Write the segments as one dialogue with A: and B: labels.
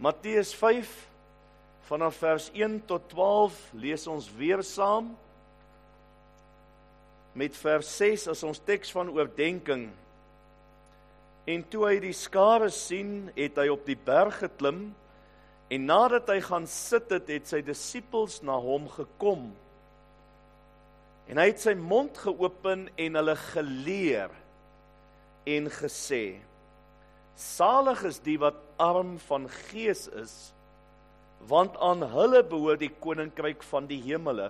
A: Matteus 5, vanaf vers 1 tot 12, lees ons weer saam, met vers 6 as ons teks van oordenking. En toe hy die skare sien, het hy op die berg geklim, en nadat hy gaan sit het, het sy disippels na hom gekom. En hy het sy mond geopen en hulle geleer en gesê, salig is die wat arm van gees is, want aan hulle behoort die koninkryk van die hemele.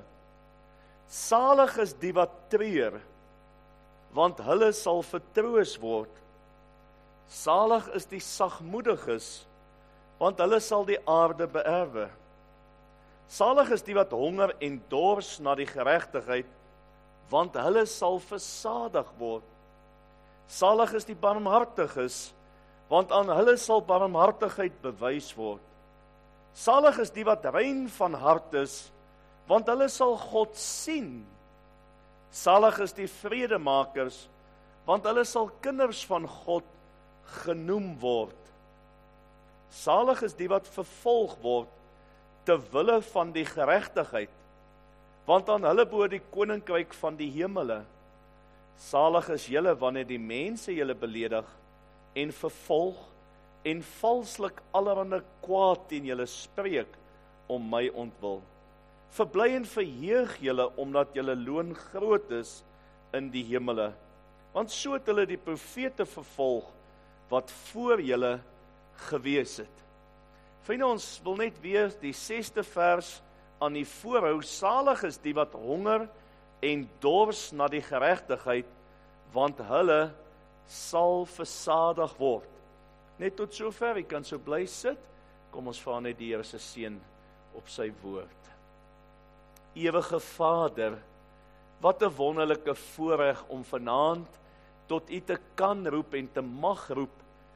A: Salig is die wat treur, want hulle sal vertroos word. Salig is die sagmoediges, want hulle sal die aarde beerwe. Salig is die wat honger en dors na die geregtigheid, want hulle sal versadig word. Salig is die barmhartiges, want aan hulle sal barmhartigheid bewys word. Salig is die wat rein van hart is, want hulle sal God sien. Salig is die vredemakers, want hulle sal kinders van God genoem word. Salig is die wat vervolg word, ter wille van die geregtigheid, want aan hulle behoort die koninkryk van die hemele. Salig is julle wanneer die mense julle beledig, en vervolg, en valslik allerhande kwaad teen julle spreek, om my ontwil. Verbly en verheug julle, omdat julle loon groot is in die hemele. Want so het hulle die profete vervolg, wat voor julle gewees het. Vriende, ons wil net weer die 6de vers aan die voorhou. Salig is die wat honger en dors na die geregtigheid, want hulle sal versadig word. Net tot sover, jy kan so bly sit. Kom ons vra net die Here se seën op sy woord. Ewige Vader, wat 'n wonderlike voorreg om vanaand tot U te kan roep en te mag roep,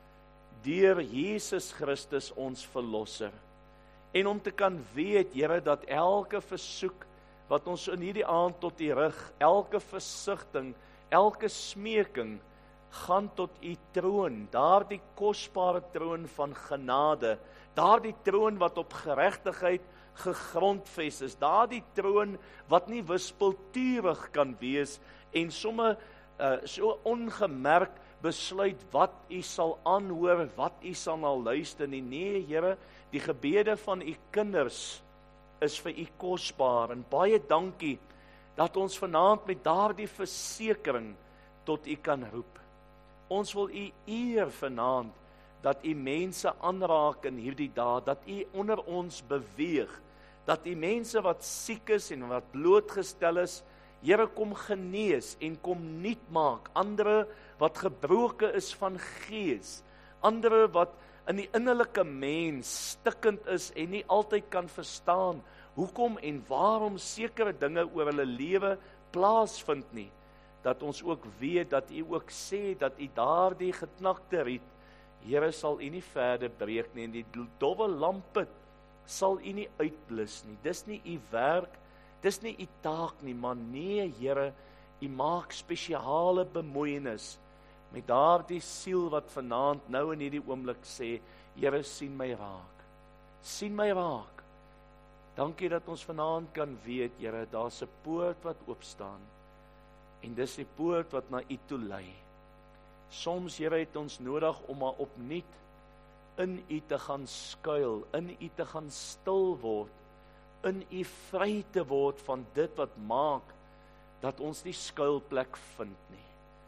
A: deur Jesus Christus ons verlosser. En om te kan weet, Here, dat elke versoek wat ons in hierdie aand tot U rig, elke versigtiging, elke smeking, gaan tot U troon, daardie kosbare troon van genade, daardie troon wat op geregtigheid gegrondves is, daardie troon wat nie wispelturig kan wees, en somme so ongemerk besluit wat U sal aanhoor, wat U sal na luister nie. Nee, Here, die gebede van U kinders is vir U kosbaar, en baie dankie dat ons vanaand met daardie versekering tot U kan roep. Ons wil U eer vanaand, dat U mense aanraak in hierdie dae, dat U onder ons beweeg, dat U mense wat siek is en wat blootgestel is, Here, kom genees en kom nuut maak, ander wat gebroken is van gees, ander wat in die innerlike mens stikkend is en nie altyd kan verstaan hoekom en waarom sekere dinge oor hulle lewe plaasvind nie, dat ons ook weet, dat U ook sê, dat U daardie geknakte riet, Here, sal U nie verder breek nie, en die dowwe lampput sal U nie uitblus nie. Dis nie U werk, dis nie U taak nie, maar nee, Here, U maak spesiale bemoeienis met daardie siel wat vanaand nou in hierdie oomblik sê, Here, sien my raak. Sien my raak. Dankie dat ons vanaand kan weet, Here, daar's 'n poort wat oopstaan, en dis die poort wat na U toe lei. Soms, Here, het ons nodig om maar opnuut in U te gaan skuil, in U te gaan stil word, in U vry te word van dit wat maak dat ons nie skuilplek vind nie.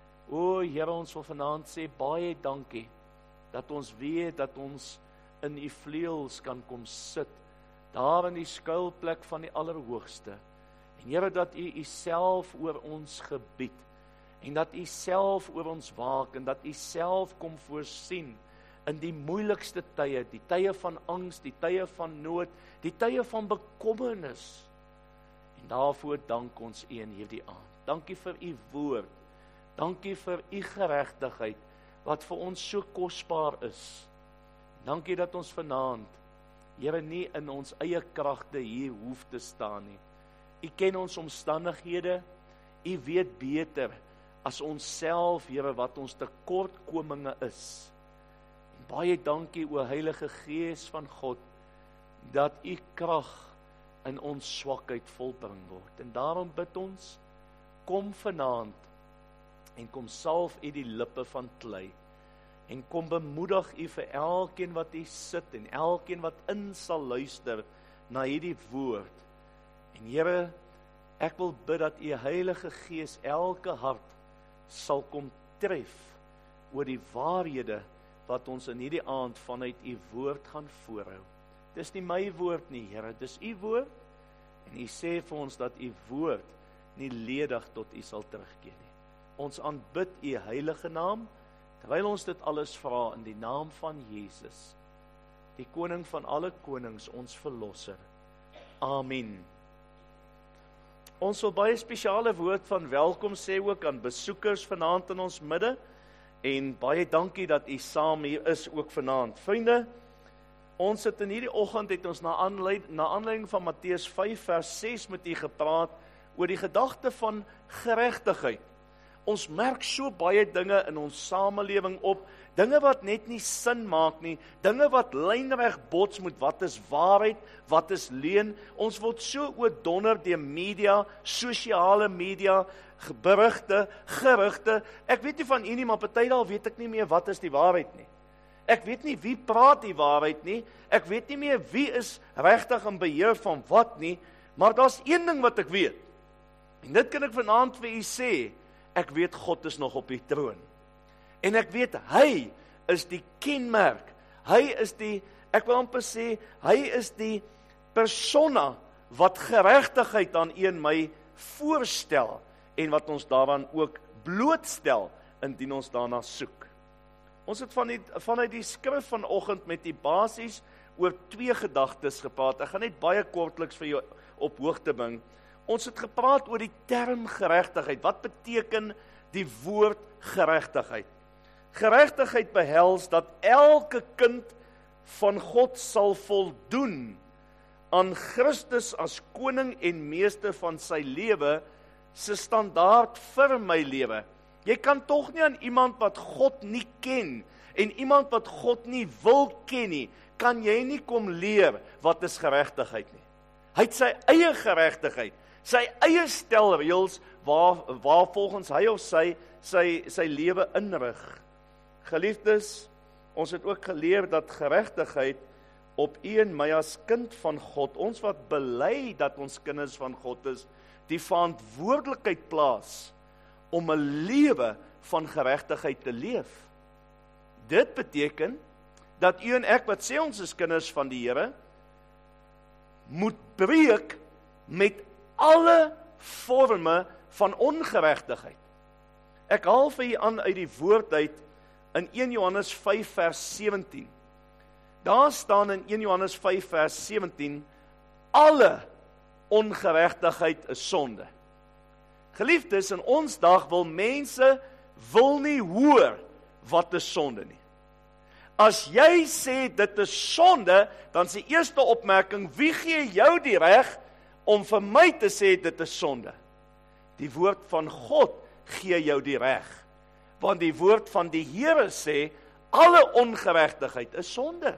A: O Here, ons wil vanaand sê baie dankie dat ons weet dat ons in U vleuels kan kom sit, daar in die skuilplek van die Allerhoogste. En Here, dat U Uself oor ons gebied, en dat U self oor ons waak, en dat U self kom voorsien in die moeilikste tye, die tye van angs, die tye van nood, die tye van bekommernis. En daarvoor dank ons U in hierdie aand. Dankie vir U woord, dankie vir U geregtigheid, wat vir ons so kosbaar is. Dankie dat ons vanaand, Here, nie in ons eie kragte hier hoef te staan nie. U ken ons omstandighede, U weet beter as ons self, Here, wat ons tekortkominge is. En baie dankie, o Heilige Gees van God, dat u krag in ons swakheid volbring word. En daarom bid ons, kom vanaand en kom salf u die lippe van klei. En kom bemoedig u vir elkeen wat u sit en elkeen wat in sal luister na hierdie woord. En Here, ek wil bid dat u Heilige Gees elke hart sal kom tref oor die waarhede wat ons in hierdie aand vanuit u woord gaan voorhou. Dis nie my woord nie, Here, dis u woord. En u sê vir ons dat u woord nie ledig tot u sal terugkeer nie. Ons aanbid u heilige naam, terwyl ons dit alles vra in die naam van Jesus, die koning van alle konings, ons verlosser. Amen. Ons wil baie spesiale woord van welkom sê ook aan besoekers vanaand in ons midde, en baie dankie dat u saam hier is ook vanaand. Vriende, ons het in hierdie oggend het ons na aanleiding van Matteus 5 vers 6 met u gepraat oor die gedagte van geregtigheid. Ons merk so baie dinge in ons samelewing op, dinge wat net nie sin maak nie, dinge wat lynreg bots met wat is waarheid, wat is leuen. Ons word so oordonder deur media, sosiale media, berigte, gerugte. Ek weet nie van u nie, maar party daal weet ek nie meer wat is die waarheid nie. Ek weet nie wie praat die waarheid nie, ek weet nie meer wie is regtig in beheer van wat nie, maar daar's een ding wat ek weet. En dit kan ek vanaand vir u sê, ek weet God is nog op die troon. En ek weet hy is die kenmerk, hy is die, ek wil amper sê, hy is die persona wat geregtigheid aan u en my voorstel en wat ons daaraan ook blootstel indien ons daarna soek. Ons het vanuit die skrif vanoggend met die basies oor 2 gedagtes gepraat. Ek gaan net baie kortliks vir jou op hoogte bring. Ons het gepraat oor die term geregtigheid. Wat beteken die woord geregtigheid? Geregtigheid behels dat elke kind van God sal voldoen aan Christus as koning en meester van sy lewe, se standaard vir my lewe. Jy kan tog nie aan iemand wat God nie ken en iemand wat God nie wil ken nie, kan jy nie kom leer wat is geregtigheid nie. Hy het sy eie geregtigheid, sy eie stel reëls waar volgens hy of sy lewe inrig. Geliefdes, ons het ook geleer dat geregtigheid op u en my as kind van God, ons wat bely dat ons kinders van God is, die verantwoordelikheid plaas om 'n lewe van geregtigheid te leef. Dit beteken dat u en ek wat sê ons is kinders van die Here, moet breek met alle forme van ongeregtigheid. Ek haal vir u aan uit die woord uit in 1 Johannes 5 vers 17. Daar staan in 1 Johannes 5 vers 17, alle ongeregtigheid is sonde. Geliefdes, in ons dag wil mense nie hoor wat is sonde nie. As jy sê dit is sonde, dan is die eerste opmerking, wie gee jou die reg om vir my te sê dit is sonde? Die woord van God gee jou die reg, want die woord van die Here sê, alle ongeregtigheid is sonde.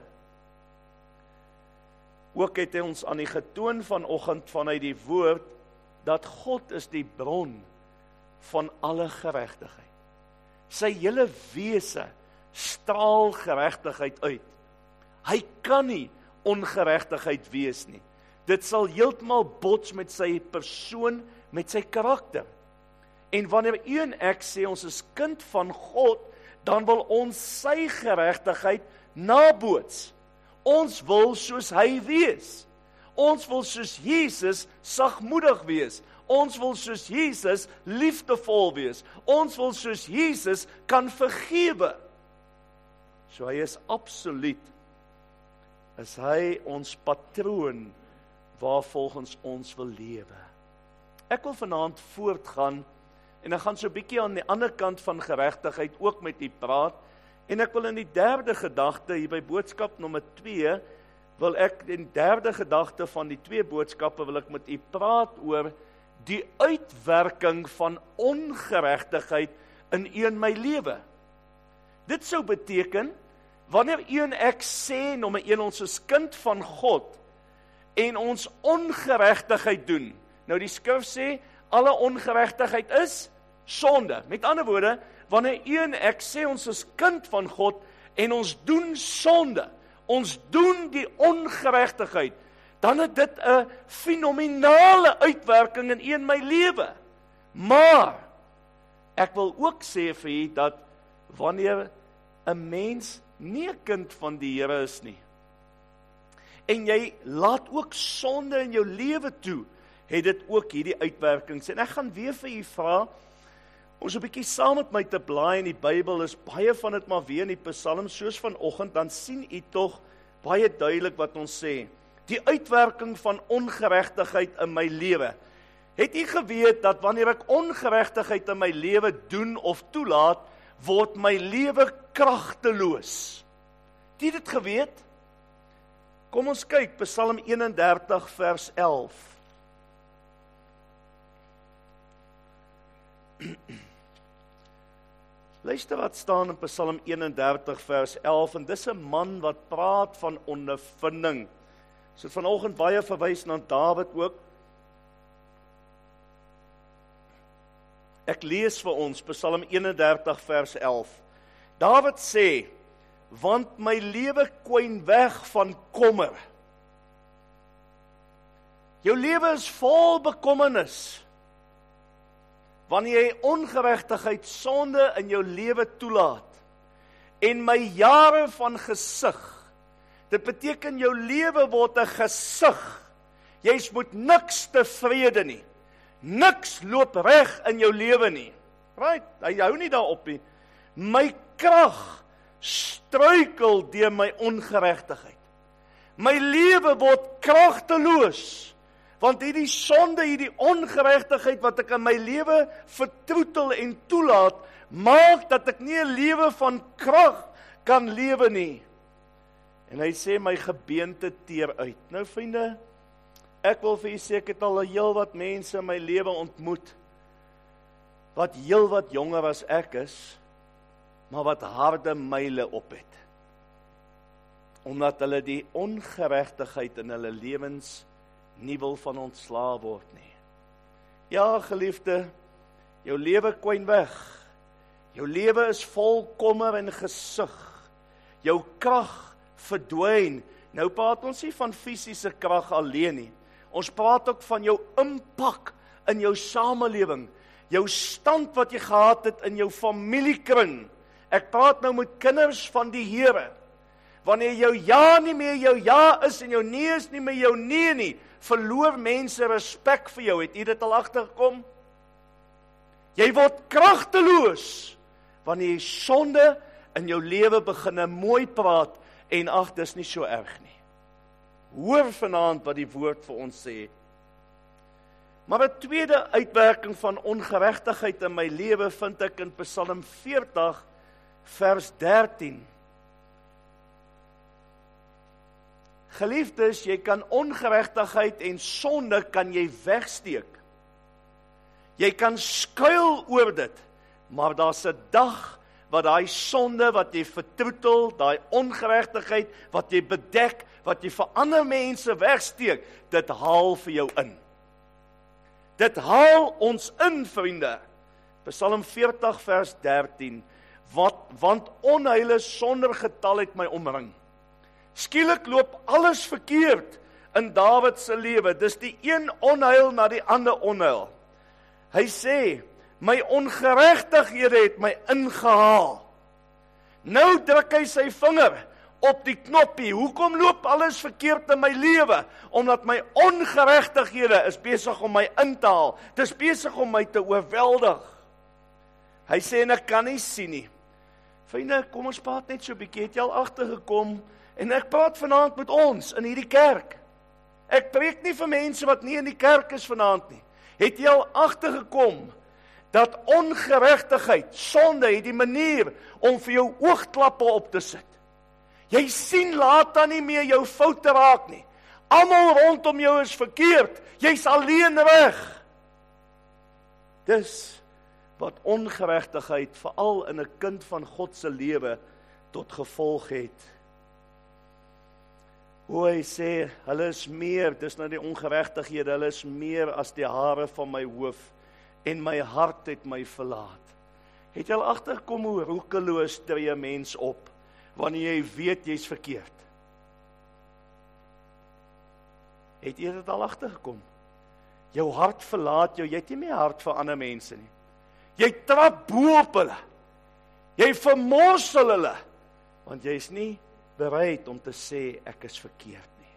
A: Ook het hy ons aan die getoon vanoggend vanuit die woord, dat God is die bron van alle geregtigheid. Sy hele wese straal geregtigheid uit. Hy kan nie ongeregtigheid wees nie. Dit sal heeltemal bots met sy persoon, met sy karakter. En wanneer u en ek sê ons is kind van God, dan wil ons sy geregtigheid naboots. Ons wil soos hy wees. Ons wil soos Jesus sagmoedig wees. Ons wil soos Jesus liefdevol wees. Ons wil soos Jesus kan vergewe. So hy is absoluut, is hy ons patroon waarvolgens ons wil lewe. Ek wil vanaand voortgaan en ek gaan so 'n bietjie aan die ander kant van geregtigheid ook met u praat. En ek wil in die derde gedagte, hier by boodskap nommer 2, wil ek in derde gedagte van die 2 boodskappe wil ek met u praat oor die uitwerking van ongeregtigheid in u en my lewe. Dit sou beteken, wanneer u en ek sê, nommer 1, ons is kind van God, en ons ongeregtigheid doen. Nou die skrif sê, alle ongeregtigheid is sonde. Met ander woorde, wanneer u en ek sê, ons is kind van God, en ons doen sonde, ons doen die ongeregtigheid, dan het dit 'n fenominale uitwerking in u en my lewe. Maar, ek wil ook sê vir u, dat wanneer 'n mens nie 'n kind van die Here is nie, en jy laat ook sonde in jou lewe toe, het dit ook hierdie uitwerkings. En ek gaan weer vir u vra, om so 'n bietjie saam met my te blaai in die Bybel, is baie van dit maar weer in die Psalms, soos vanoggend, dan sien u tog baie duidelik wat ons sê. Die uitwerking van ongeregtigheid in my lewe. Het u geweet dat wanneer ek ongeregtigheid in my lewe doen of toelaat, word my lewe kragteloos? Het u dit geweet? Kom ons kyk, Psalm 31 vers 11. Luister wat staan in Psalm 31 vers 11, en dis 'n man wat praat van ondervinding. So vanoggend baie verwys na Dawid ook. Ek lees vir ons Psalm 31 vers 11. Dawid sê, want my lewe kwyn weg van kommer. Jou lewe is vol bekommernis. Wanneer jy ongeregtigheid, sonde in jou lewe toelaat, en my jare van gesig, dit beteken jou lewe word 'n gesig, jy's met niks tevrede nie, niks loop reg in jou lewe nie, right, hy hou nie daarop nie, my krag struikel deur my ongeregtigheid, my lewe word kragteloos, want hierdie sonde, hierdie ongeregtigheid wat ek in my lewe vertroetel en toelaat, maak dat ek nie 'n lewe van krag kan lewe nie. En hy sê my gebeente teer uit. Nou vriende, ek wil vir u sê, ek het al heel wat mense in my lewe ontmoet, wat heel wat jonger as ek is, maar wat harde myle op het. Omdat hulle die ongeregtigheid in hulle lewens nie wil van ontslae word nie. Ja, geliefde, jou lewe kwyn weg. Jou lewe is vol kommer en gesig. Jou krag verdwyn. Nou praat ons nie van fisiese krag alleen nie. Ons praat ook van jou impak in jou samelewing, jou stand wat jy gehad het in jou familiekring. Ek praat nou met kinders van die Here. Wanneer jou ja nie meer jou ja is en jou nee is nie meer jou nee nie, verloor mense respek vir jou. Het jy dit al agtergekom? Jy word kragteloos wanneer jy sonde in jou lewe begin mooi praat en ag, dis nie so erg nie. Hoor vanaand wat die woord vir ons sê. Maar 'n tweede uitwerking van ongeregtigheid in my lewe vind ek in Psalm 40 vers 13. Geliefdes, jy kan ongeregtigheid en sonde kan jy wegsteek. Jy kan skuil oor dit, maar daar's 'n dag wat daai sonde wat jy vertroetel, daai ongeregtigheid wat jy bedek, wat jy vir ander mense wegsteek, dit haal vir jou in. Dit haal ons in, vriende. Psalm 40 vers 13. Want onheile sonder getal het my omring. Skielik loop alles verkeerd in Dawid se lewe. Dis die een onheil na die ander onheil. Hy sê, my ongeregtighede het my ingehaal. Nou druk hy sy vinger op die knoppie. Hoekom loop alles verkeerd in my lewe? Omdat my ongeregtighede is besig om my in te haal. Dis besig om my te oorweldig. Hy sê, en ek kan nie sien nie. Vriende, kom ons praat net so 'n bietjie. Het jy al agtergekom? En ek praat vanaand met ons in hierdie kerk. Ek preek nie vir mense wat nie in die kerk is vanaand nie. Het jy al agtergekom dat ongeregtigheid, sonde het die manier om vir jou oogklappe op te sit? Jy sien later nie meer jou foute raak nie. Almal rondom jou is verkeerd. Jy's alleen reg. Dis wat ongeregtigheid, veral in 'n kind van God se lewe, tot gevolg het. Hoe hy sê, hulle is meer, dis nou die ongeregtighede, hulle is meer as die hare van my hoof, en my hart het my verlaat. Het jy al agterkom hoe roekeloos tree 'n mens op, wanneer jy weet jy's verkeerd? Het jy dit al agtergekom? Jou hart verlaat jou, jy het nie meer hart vir ander mense nie. Jy trap bo op hulle. Jy vermorsel hulle, want jy is nie bereid om te sê, ek is verkeerd nie.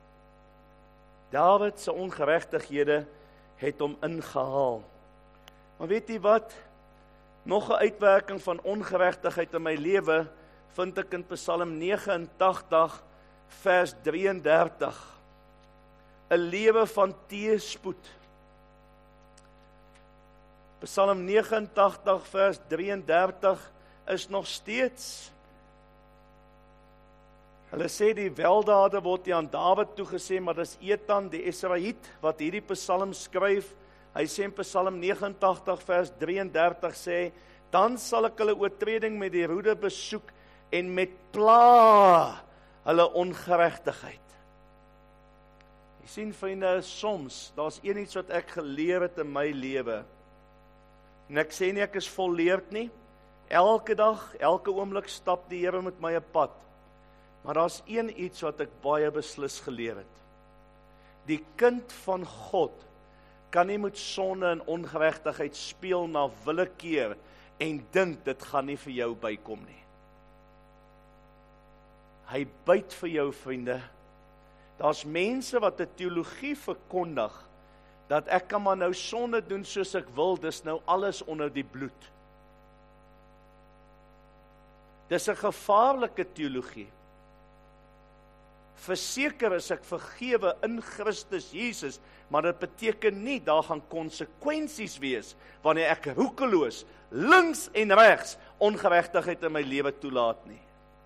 A: Dawid se ongeregtighede het hom ingehaal. Maar weet jy wat? Nog 'n uitwerking van ongeregtigheid in my lewe, vind ek in Psalm 89, vers 33. 'n lewe van teëspoed. Psalm 89, vers 33, is nog steeds. Hulle sê die weldade word nie aan Dawid toegesê, maar dis Etan, die Esraïet, wat hierdie psalm skryf. Hy sê in Psalm 89, vers 33 sê, dan sal ek hulle oortreding met die roede besoek en met pla hulle ongeregtigheid. Jy sien vriende, soms, daar's een iets wat ek geleer het in my lewe. En ek sê nie ek is volleerd nie. Elke dag, elke oomblik stap die Here met my 'n pad. Maar daar's een iets wat ek baie beslis geleer het. Die kind van God kan nie met sonde en ongeregtigheid speel na willekeur en dink dit gaan nie vir jou bykom nie. Hy byt vir jou, vriende. Daar's mense wat 'n teologie verkondig, dat ek kan maar nou sonde doen soos ek wil, dis nou alles onder die bloed. Dis 'n gevaarlike teologie. Verseker is ek vergewe in Christus Jesus, maar dit beteken nie, daar gaan konsekwensies wees, wanneer ek roekeloos, links en regs, ongeregtigheid in my lewe toelaat nie.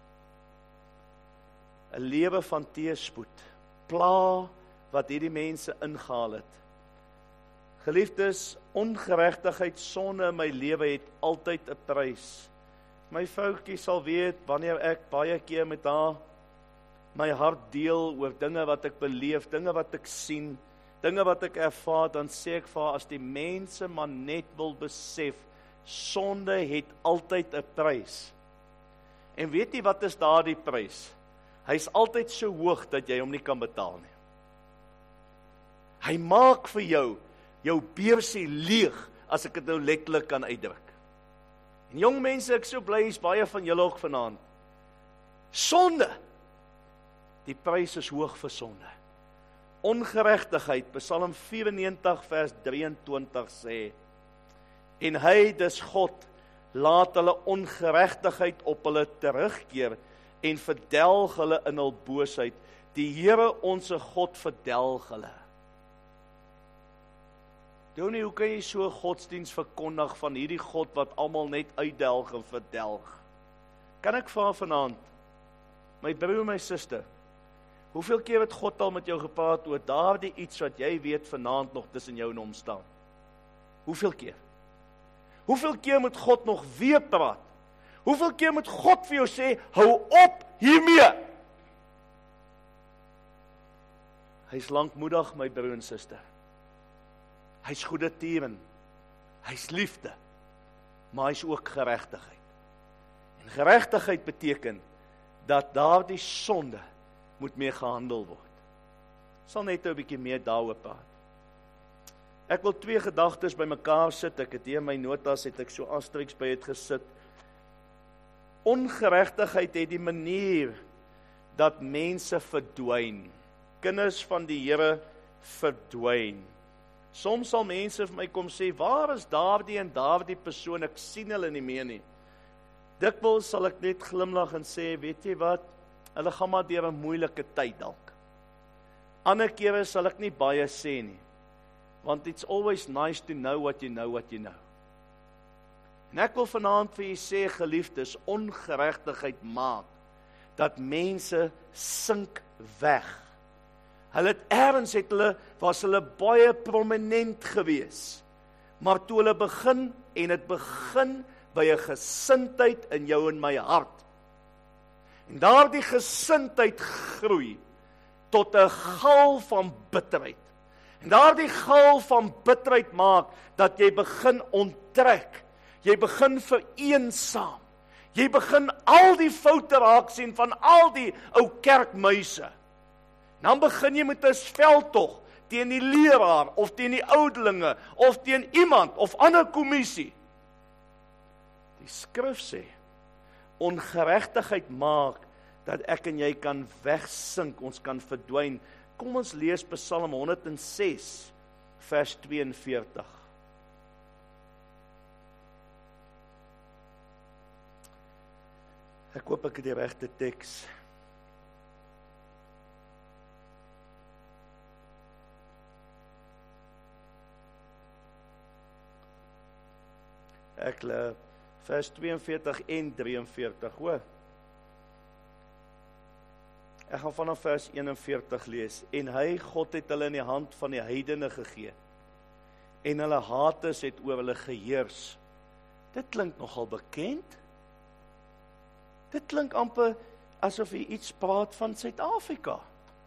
A: 'n lewe van teëspoed, pla wat hierdie mense ingehaal het. Geliefdes, ongeregtigheid, sonde in my lewe het altyd 'n prys. My vroutjie sal weet, wanneer ek baie keer met haar my hart deel oor dinge wat ek beleef, dinge wat ek sien, dinge wat ek ervaar, dan sê ek vir haar, as die mense maar net wil besef, sonde het altyd 'n prys. En weet jy wat is daardie prys? Hy is altyd so hoog dat jy hom nie kan betaal nie. Hy maak vir jou beursie leeg, as ek dit nou letterlik kan uitdruk. En jong mense, ek so bly is baie van julle ook vanaand. Sonde, die prys is hoog vir sonde. Ongeregtigheid, Psalm 94 vers 23 sê, en hy, dis God, laat hulle ongeregtigheid op hulle terugkeer, en verdelg hulle in hul boosheid. Die Here onse God verdelg hulle. Donie, hoe kan jy so godsdiens verkondig van hierdie God wat almal net uitdelg en verdelg? Kan ek vra vanaand, my broer en my suster, hoeveel keer het God al met jou gepraat oor daardie iets wat jy weet vanaand nog tussen jou en hom staan? Hoeveel keer? Hoeveel keer moet God nog weer praat? Hoeveel keer moet God vir jou sê, hou op hiermee? Hy's lankmoedig, my broer en suster. Hy's goedertieren. Hy's liefde. Maar hy's ook geregtigheid. En geregtigheid beteken dat daardie sonde moet mee gehandel word. Ek sal net 'n bietjie meer daaroor praat. Ek wil twee gedagtes bymekaar sit. Ek het hier in my notas, het ek so asterix by het gesit. Ongeregtigheid het die manier dat mense verdwyn. Kinders van die Here verdwyn. Soms sal mense vir my kom sê, waar is daardie en daardie persoon? Ek sien hulle nie meer nie. Dikwels sal ek net glimlag en sê, weet jy wat? Hulle gaan maar deur 'n moeilike tyd dalk. Ander kere sal ek nie baie sê nie. Want it's always nice to know what you know what you know. En ek wil vanaand vir julle sê, geliefdes, ongeregtigheid maak dat mense sink weg. Was hulle baie prominent gewees. Maar toe hulle begin, en het begin by 'n gesindheid in jou en my hart, En daardie gesindheid groei tot 'n gal van bitterheid. En daardie gal van bitterheid maak dat jy begin onttrek. Jy begin vereensaam. Jy begin al die foute raak sien van al die ou kerkmuise. Dan begin jy met 'n veldtog teen die leraar of teen die oudelinge of teen iemand of ander kommissie. Die skrif sê, ongeregtigheid maak dat ek en jy kan wegsink, ons kan verdwyn. Kom ons lees Psalm 106 vers 42. Ek hoop ek het die regte teks. Ek lees vers 42 en 43, hoor. Ek gaan vanaf vers 41 lees. En hy, God, het hulle in die hand van die heidene gegee. En hulle hates het oor hulle geheers. Dit klink nogal bekend. Dit klink amper asof hy iets praat van Suid-Afrika.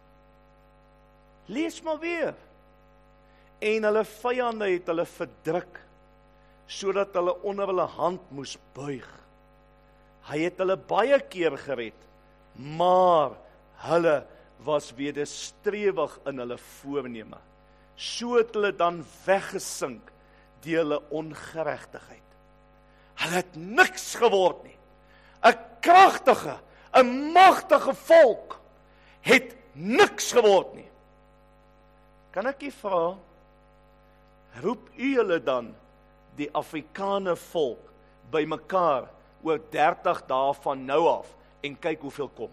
A: Lees maar weer. En hulle vyande het hulle verdruk, sodat hulle onder hulle hand moes buig. Hy het hulle baie keer gered, maar hulle was wederstrewig in hulle voorneme. So het hulle dan weggesink deur hulle ongeregtigheid. Hulle het niks geword nie. 'n kragtige, 'n magtige volk het niks geword nie. Kan ek u vra, roep u hulle dan die Afrikaner volk bymekaar oor 30 dae van nou af en kyk hoeveel kom?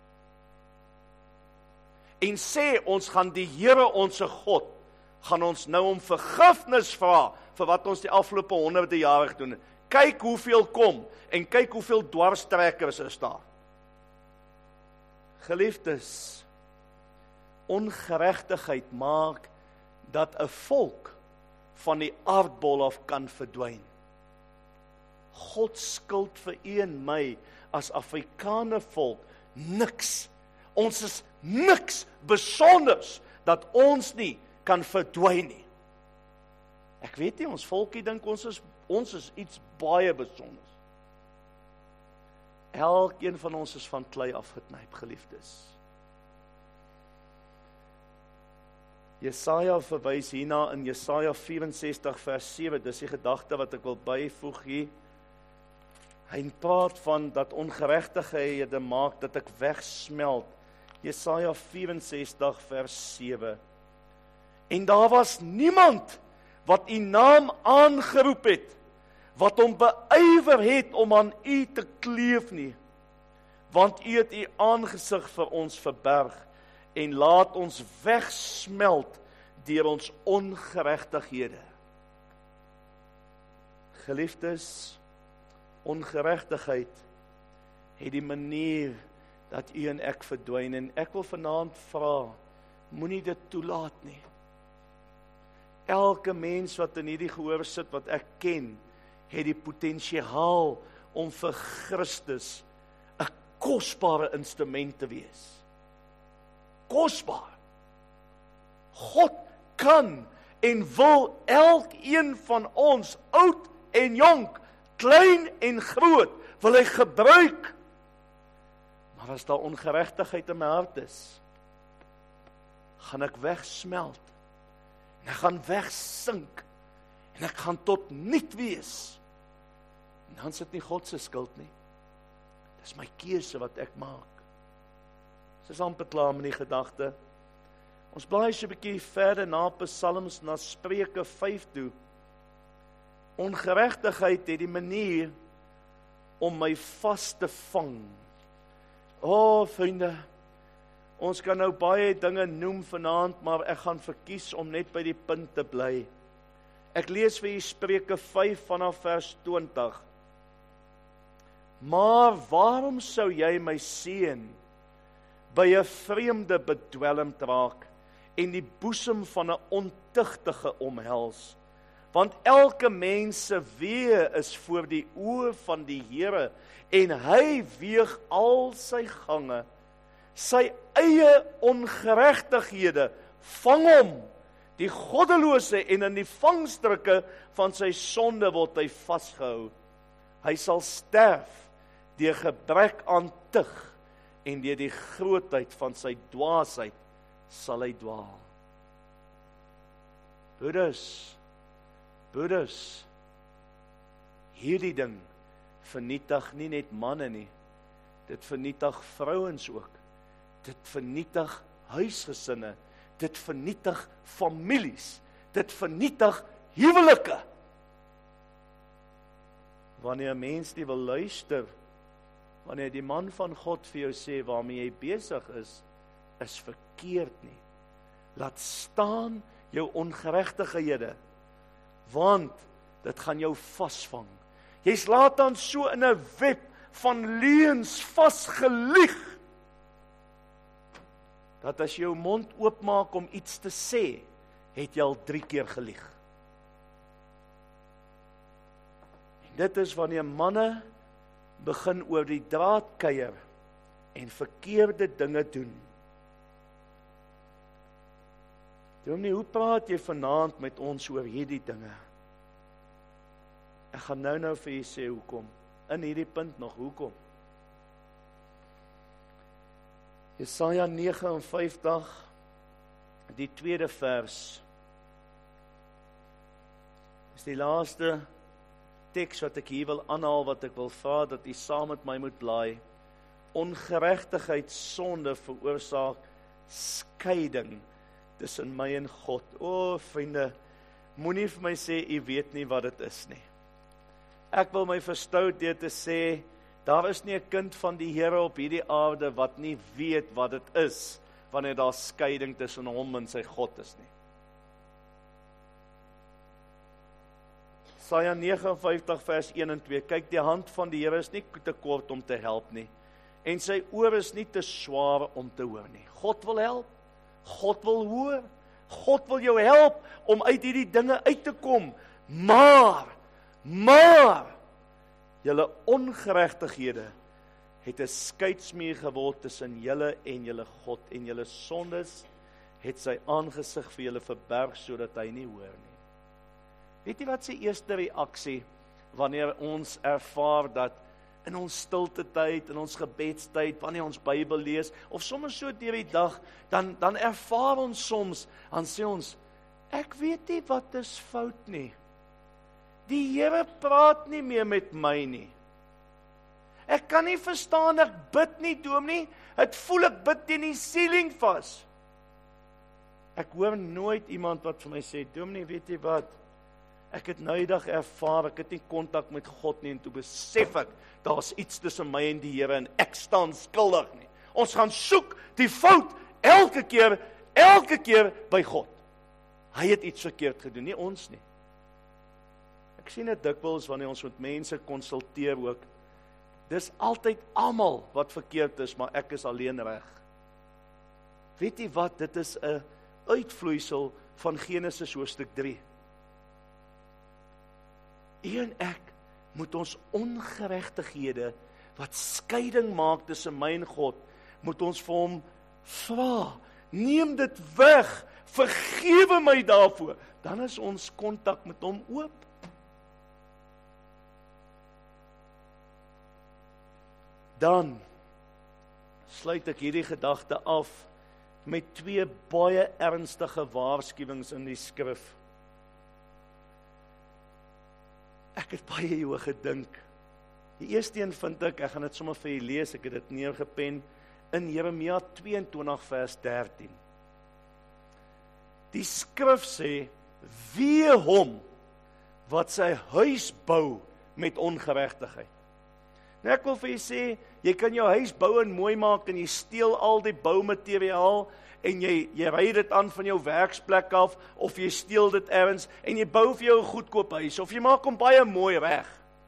A: En sê ons gaan die Here onse God, gaan ons nou om vergifnis vra vir wat ons die afgelope 100 jaar gedoen het. Kyk hoeveel kom en kyk hoeveel dwarstrekkers is daar. Geliefdes, ongeregtigheid maak dat 'n volk van die aardbol af kan verdwyn. God skuld vir u en my as Afrikaner volk niks. Ons is niks besonders dat ons nie kan verdwyn nie. Ek weet nie, ons volkie dink ons is iets baie besonders. Elkeen van ons is van klei afgeknyp, geliefdes. Jesaja verwys hierna in Jesaja 64 vers 7, dis die gedagte wat ek wil byvoeg hier. Hy praat van dat ongeregtighede maak dat ek wegsmelt. Jesaja 64 vers 7. En daar was niemand wat u naam aangeroep het, wat hom beywer het om aan u te kleef nie, want u het u aangesig vir ons verberg, en laat ons wegsmelt deur ons ongeregtighede. Geliefdes, ongeregtigheid het die manier dat u en ek verdwyn, en ek wil vanaand vra, moenie dit toelaat nie. Elke mens wat in hierdie gehoor sit wat ek ken, het die potensiaal om vir Christus 'n kosbare instrument te wees. Kosbaar. God kan en wil elkeen van ons, oud en jonk, klein en groot, wil hy gebruik. Maar as daar ongeregtigheid in my hart is, gaan ek wegsmelt, en ek gaan wegsink, en ek gaan tot niet wees. En dan is dit nie God se skuld nie. Dis my keuse wat ek maak. Dis amper klaar met die gedagte. Ons blaai so 'n bietjie verder na Psalms, na Spreuke 5 toe. Ongeregtigheid het die manier om my vas te vang. Vriende, ons kan nou baie dinge noem vanaand, maar ek gaan verkies om net by die punt te bly. Ek lees vir u Spreuke 5 vanaf vers 20. Maar waarom sou jy my seun by 'n vreemde bedwelm raak en die boesem van 'n ontuchtige omhels? want elke mens se weë is voor die oë van die Here, en hy weeg al sy gange. Sy eie ongeregtighede vang hom, die goddelose, en in die vangstrikke van sy sonde word hy vasgehou. Hy sal sterf deur gebrek aan tug, en deur die grootheid van sy dwaasheid sal hy dwaal. Broeders, hierdie ding vernietig nie net manne nie, dit vernietig vrouens ook, dit vernietig huisgesinne, dit vernietig families, dit vernietig huwelike. Wanneer 'n mens nie wil luister, wanneer die man van God vir jou sê waarmee jy besig is verkeerd nie. Laat staan jou ongeregtighede, want dit gaan jou vasvang. Jy's laat dan so in 'n web van leuns vasgelieg, dat as jy jou mond oopmaak om iets te sê, het jy al 3 keer gelieg. En dit is wanneer manne begin oor die draad kuier en verkeerde dinge doen. Dominee, hoe praat jy vanaand met ons oor hierdie dinge? Ek gaan nou vir jy sê hoekom. In hierdie punt nog, hoekom? Jesaja 59, die 2de vers, is die laaste teks wat ek hier wil aanhaal, wat ek wil vra dat u saam met my moet blaai. Ongeregtigheid, sonde veroorsaak skeiding tussen my en God. O, vriende, moenie vir my sê, u weet nie wat dit is nie. Ek wil my verstout deur te sê, daar is nie 'n kind van die Here op hierdie aarde wat nie weet wat dit is, wanneer daar skeiding tussen hom en sy God is nie. Jesaja 59 vers 1 en 2, kyk, die hand van die Here is nie te kort om te help nie, en sy oor is nie te swaar om te hoor nie. God wil help, God wil hoor, God wil jou help om uit hierdie dinge uit te kom, maar, julle ongeregtighede het 'n skeidsmuur geword tussen julle en julle God, en julle sondes het sy aangesig vir julle verberg, sodat hy nie hoor nie. Weet jy wat sy eerste reaksie, wanneer ons ervaar dat in ons stilte tyd, in ons gebedstyd, wanneer ons Bybel lees, of soms so deur die dag, dan ervaar ons soms, dan sê ons, ek weet nie wat is fout nie. Die Here praat nie meer met my nie. Ek kan nie verstaan, ek bid nie, dominee, het voel ek bid teen die ceiling vas. Ek hoor nooit iemand wat vir my sê, dominee, weet jy wat, ek het nou die dag ervaar, ek het nie kontak met God nie, en toe besef ek, daar's iets tussen my en die Here, en ek staan skuldig nie. Ons gaan soek die fout, elke keer by God. Hy het iets verkeerd gedoen, nie ons nie. Ek sien dit dikwels, wanneer ons met mense konsulteer ook, dis altyd almal wat verkeerd is, maar ek is alleen reg. Weet jy wat, dit is 'n uitvloeisel van Genesis hoofstuk 3. U en ek moet ons ongeregtighede, wat skeiding maak tussen my en God, moet ons vir hom vra, neem dit weg, vergewe my daarvoor, dan is ons kontak met hom oop. Dan sluit ek hierdie gedagte af met 2 baie ernstige waarskuwings in die skrif. Ek het baie hieroor gedink. Die eerste een vind ek gaan dit sommer vir julle lees, ek het dit neergepen in Jeremia 22 vers 13. Die skrif sê, wee hom wat sy huis bou met ongeregtigheid. Nou ek wil vir jy sê, jy kan jou huis bou en mooi maak, en jy steel al die boumateriaal, en jy ry dit aan van jou werksplek af, of jy steel dit ergens, en jy bou vir jou 'n goedkoop huis, of jy maak hom baie mooi reg.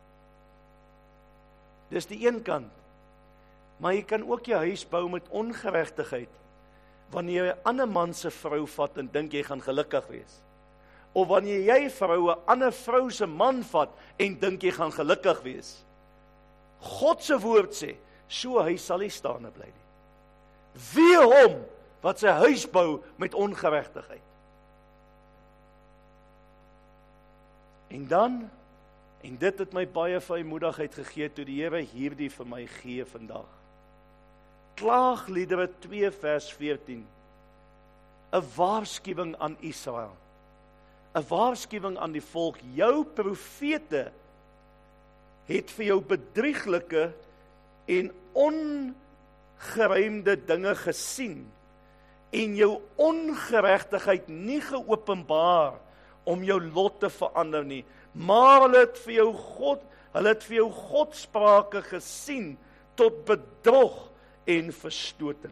A: Dis die een kant. Maar jy kan ook jou huis bou met ongeregtigheid, wanneer jy 'n ander man se vrou vat, en dink jy gaan gelukkig wees. of wanneer jy vrou 'n ander vrou se man vat en dink jy gaan gelukkig wees. God se woord sê, so hy sal nie staande bly nie. Wee hom wat sy huis bou met ongeregtigheid. En dan, en dit het my baie vrymoedigheid gegee toe die Here hierdie vir my gee vandag. Klaagliedere 2 vers 14. 'n waarskuwing aan Israel. 'n waarskuwing aan die volk. Jou profete het vir jou bedrieglike en ongeruimde dinge gesien en jou ongeregtigheid nie geopenbaar om jou lot te verander nie, maar hulle het vir jou godsprake gesien tot bedrog en verstoting.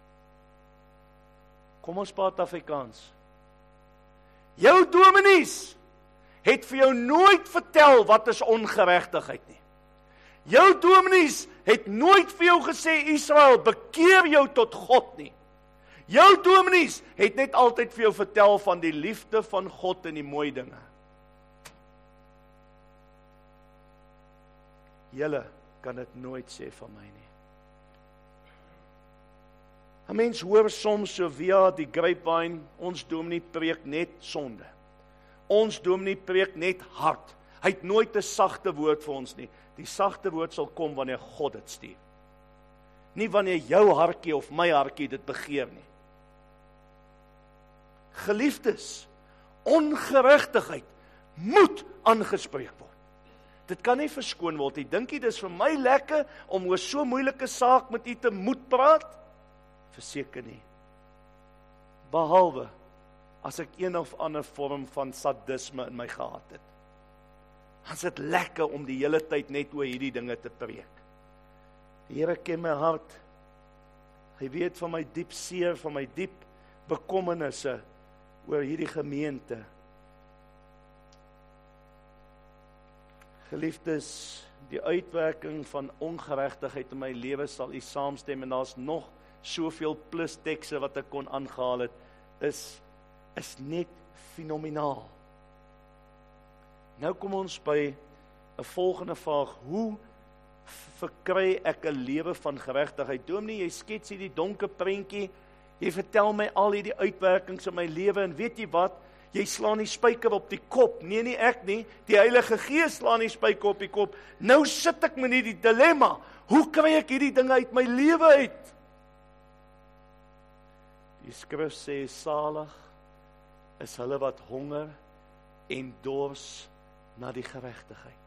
A: Kom ons praat Afrikaans. Jou dominees het vir jou nooit vertel wat is ongeregtigheid nie. Jou dominees het nooit vir jou gesê, Israel, bekeer jou tot God nie. Jou dominees het net altyd vir jou vertel van die liefde van God en die mooi dinge. Julle kan dit nooit sê van my nie. 'n Mens hoor soms so via die grapevine, ons dominee preek net sonde. Ons dominee preek net hard. Hy het nooit 'n sagte woord vir ons nie. Die sagte woord sal kom wanneer God dit stuur. Nie wanneer jou hartjie of my hartjie dit begeer nie. Geliefdes, ongeregtigheid moet aangespreek word. Dit kan nie verskoon word. Ek dink dit is vir my lekker om oor so moeilike saak met u te moet praat. Verseker nie. Behalwe as ek een of ander vorm van sadisme in my gehad het. Dan is dit lekker om die hele tyd net oor hierdie dinge te preek. Die Here ken my hart. Hy weet van my diep seer, van my diep bekommernisse oor hierdie gemeente. Geliefdes, die uitwerking van ongeregtigheid in my lewe sal u saamstem, en daar's nog soveel plus tekste wat ek kon aangehaal het, is net fenomenaal. Nou kom ons by 'n volgende vraag. Hoe verkry ek 'n lewe van geregtigheid? Dominee, jy skets hierdie donker prentjie, jy vertel my al hierdie uitwerkings in my lewe, en weet jy wat? Jy slaan die spyker op die kop. Nee, nie ek nie. Die Heilige Gees slaan die spyker op die kop. Nou sit ek met hierdie dilemma. Hoe kry ek hierdie dinge uit my lewe uit? Die skrif sê, salig is hulle wat honger en dors na die geregtigheid.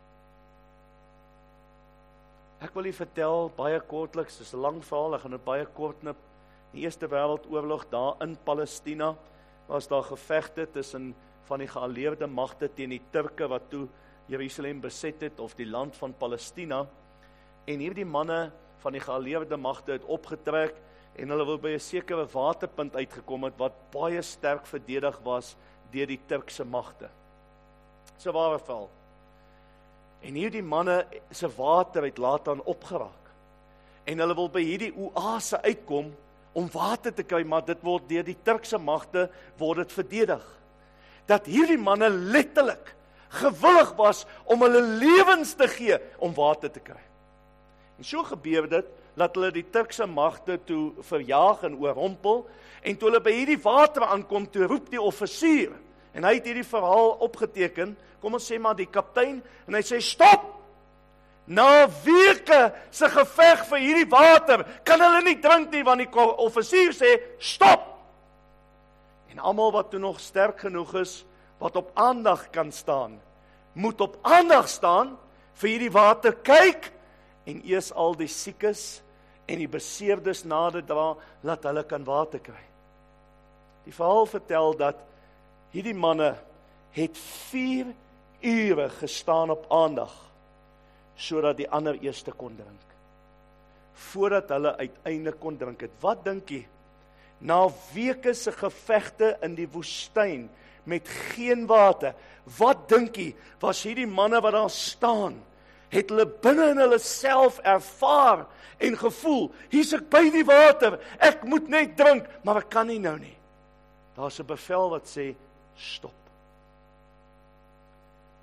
A: Ek wil u vertel, baie kortliks, dis 'n lang verhaal, ek gaan dit baie kort knip. Die Eerste Wêreldoorlog daar in Palestina, was daar gevegte tussen van die geallieerde magte teen die Turke wat toe Jerusalem beset het, of die land van Palestina, en hierdie manne van die geallieerde magte het opgetrek, en hulle wil by 'n sekere waterpunt uitgekom het, wat baie sterk verdedig was deur die Turkse magte. Dis 'n ware verhaal. En hierdie manne se water het later opgeraak, en hulle wil by hierdie oase uitkom, om water te kry, maar dit word deur die Turkse magte word dit verdedig. Dat hierdie manne letterlik gewillig was om hulle lewens te gee om water te kry. En so gebeur dit, dat hulle die Turkse magte toe verjaag en oorrompel, en toe hulle by hierdie water aankom, toe roep die offisier, en hy het hierdie verhaal opgeteken, kom ons sê maar die kaptein, en hy sê, stop! Na weke se geveg vir hierdie water, kan hulle nie drink nie, want die offisier sê, stop! En almal wat toe nog sterk genoeg is, wat op aandag kan staan, moet op aandag staan, vir hierdie water kyk, en eers al die siekes, en die beseerdes nader dra, laat hulle kan water kry. Die verhaal vertel dat hierdie manne het 4 ure gestaan op aandag, sodat die ander eerste kon drink. Voordat hulle uiteindelik kon drink het. Wat dink jy? Na weke se gevegte in die woestyn, met geen water, wat dink jy, was hierdie manne wat daar staan, het hulle binne in hulle self ervaar, en gevoel, hier's ek by die water, ek moet net drink, maar ek kan nie nou nie. Daar's 'n bevel wat sê, stop.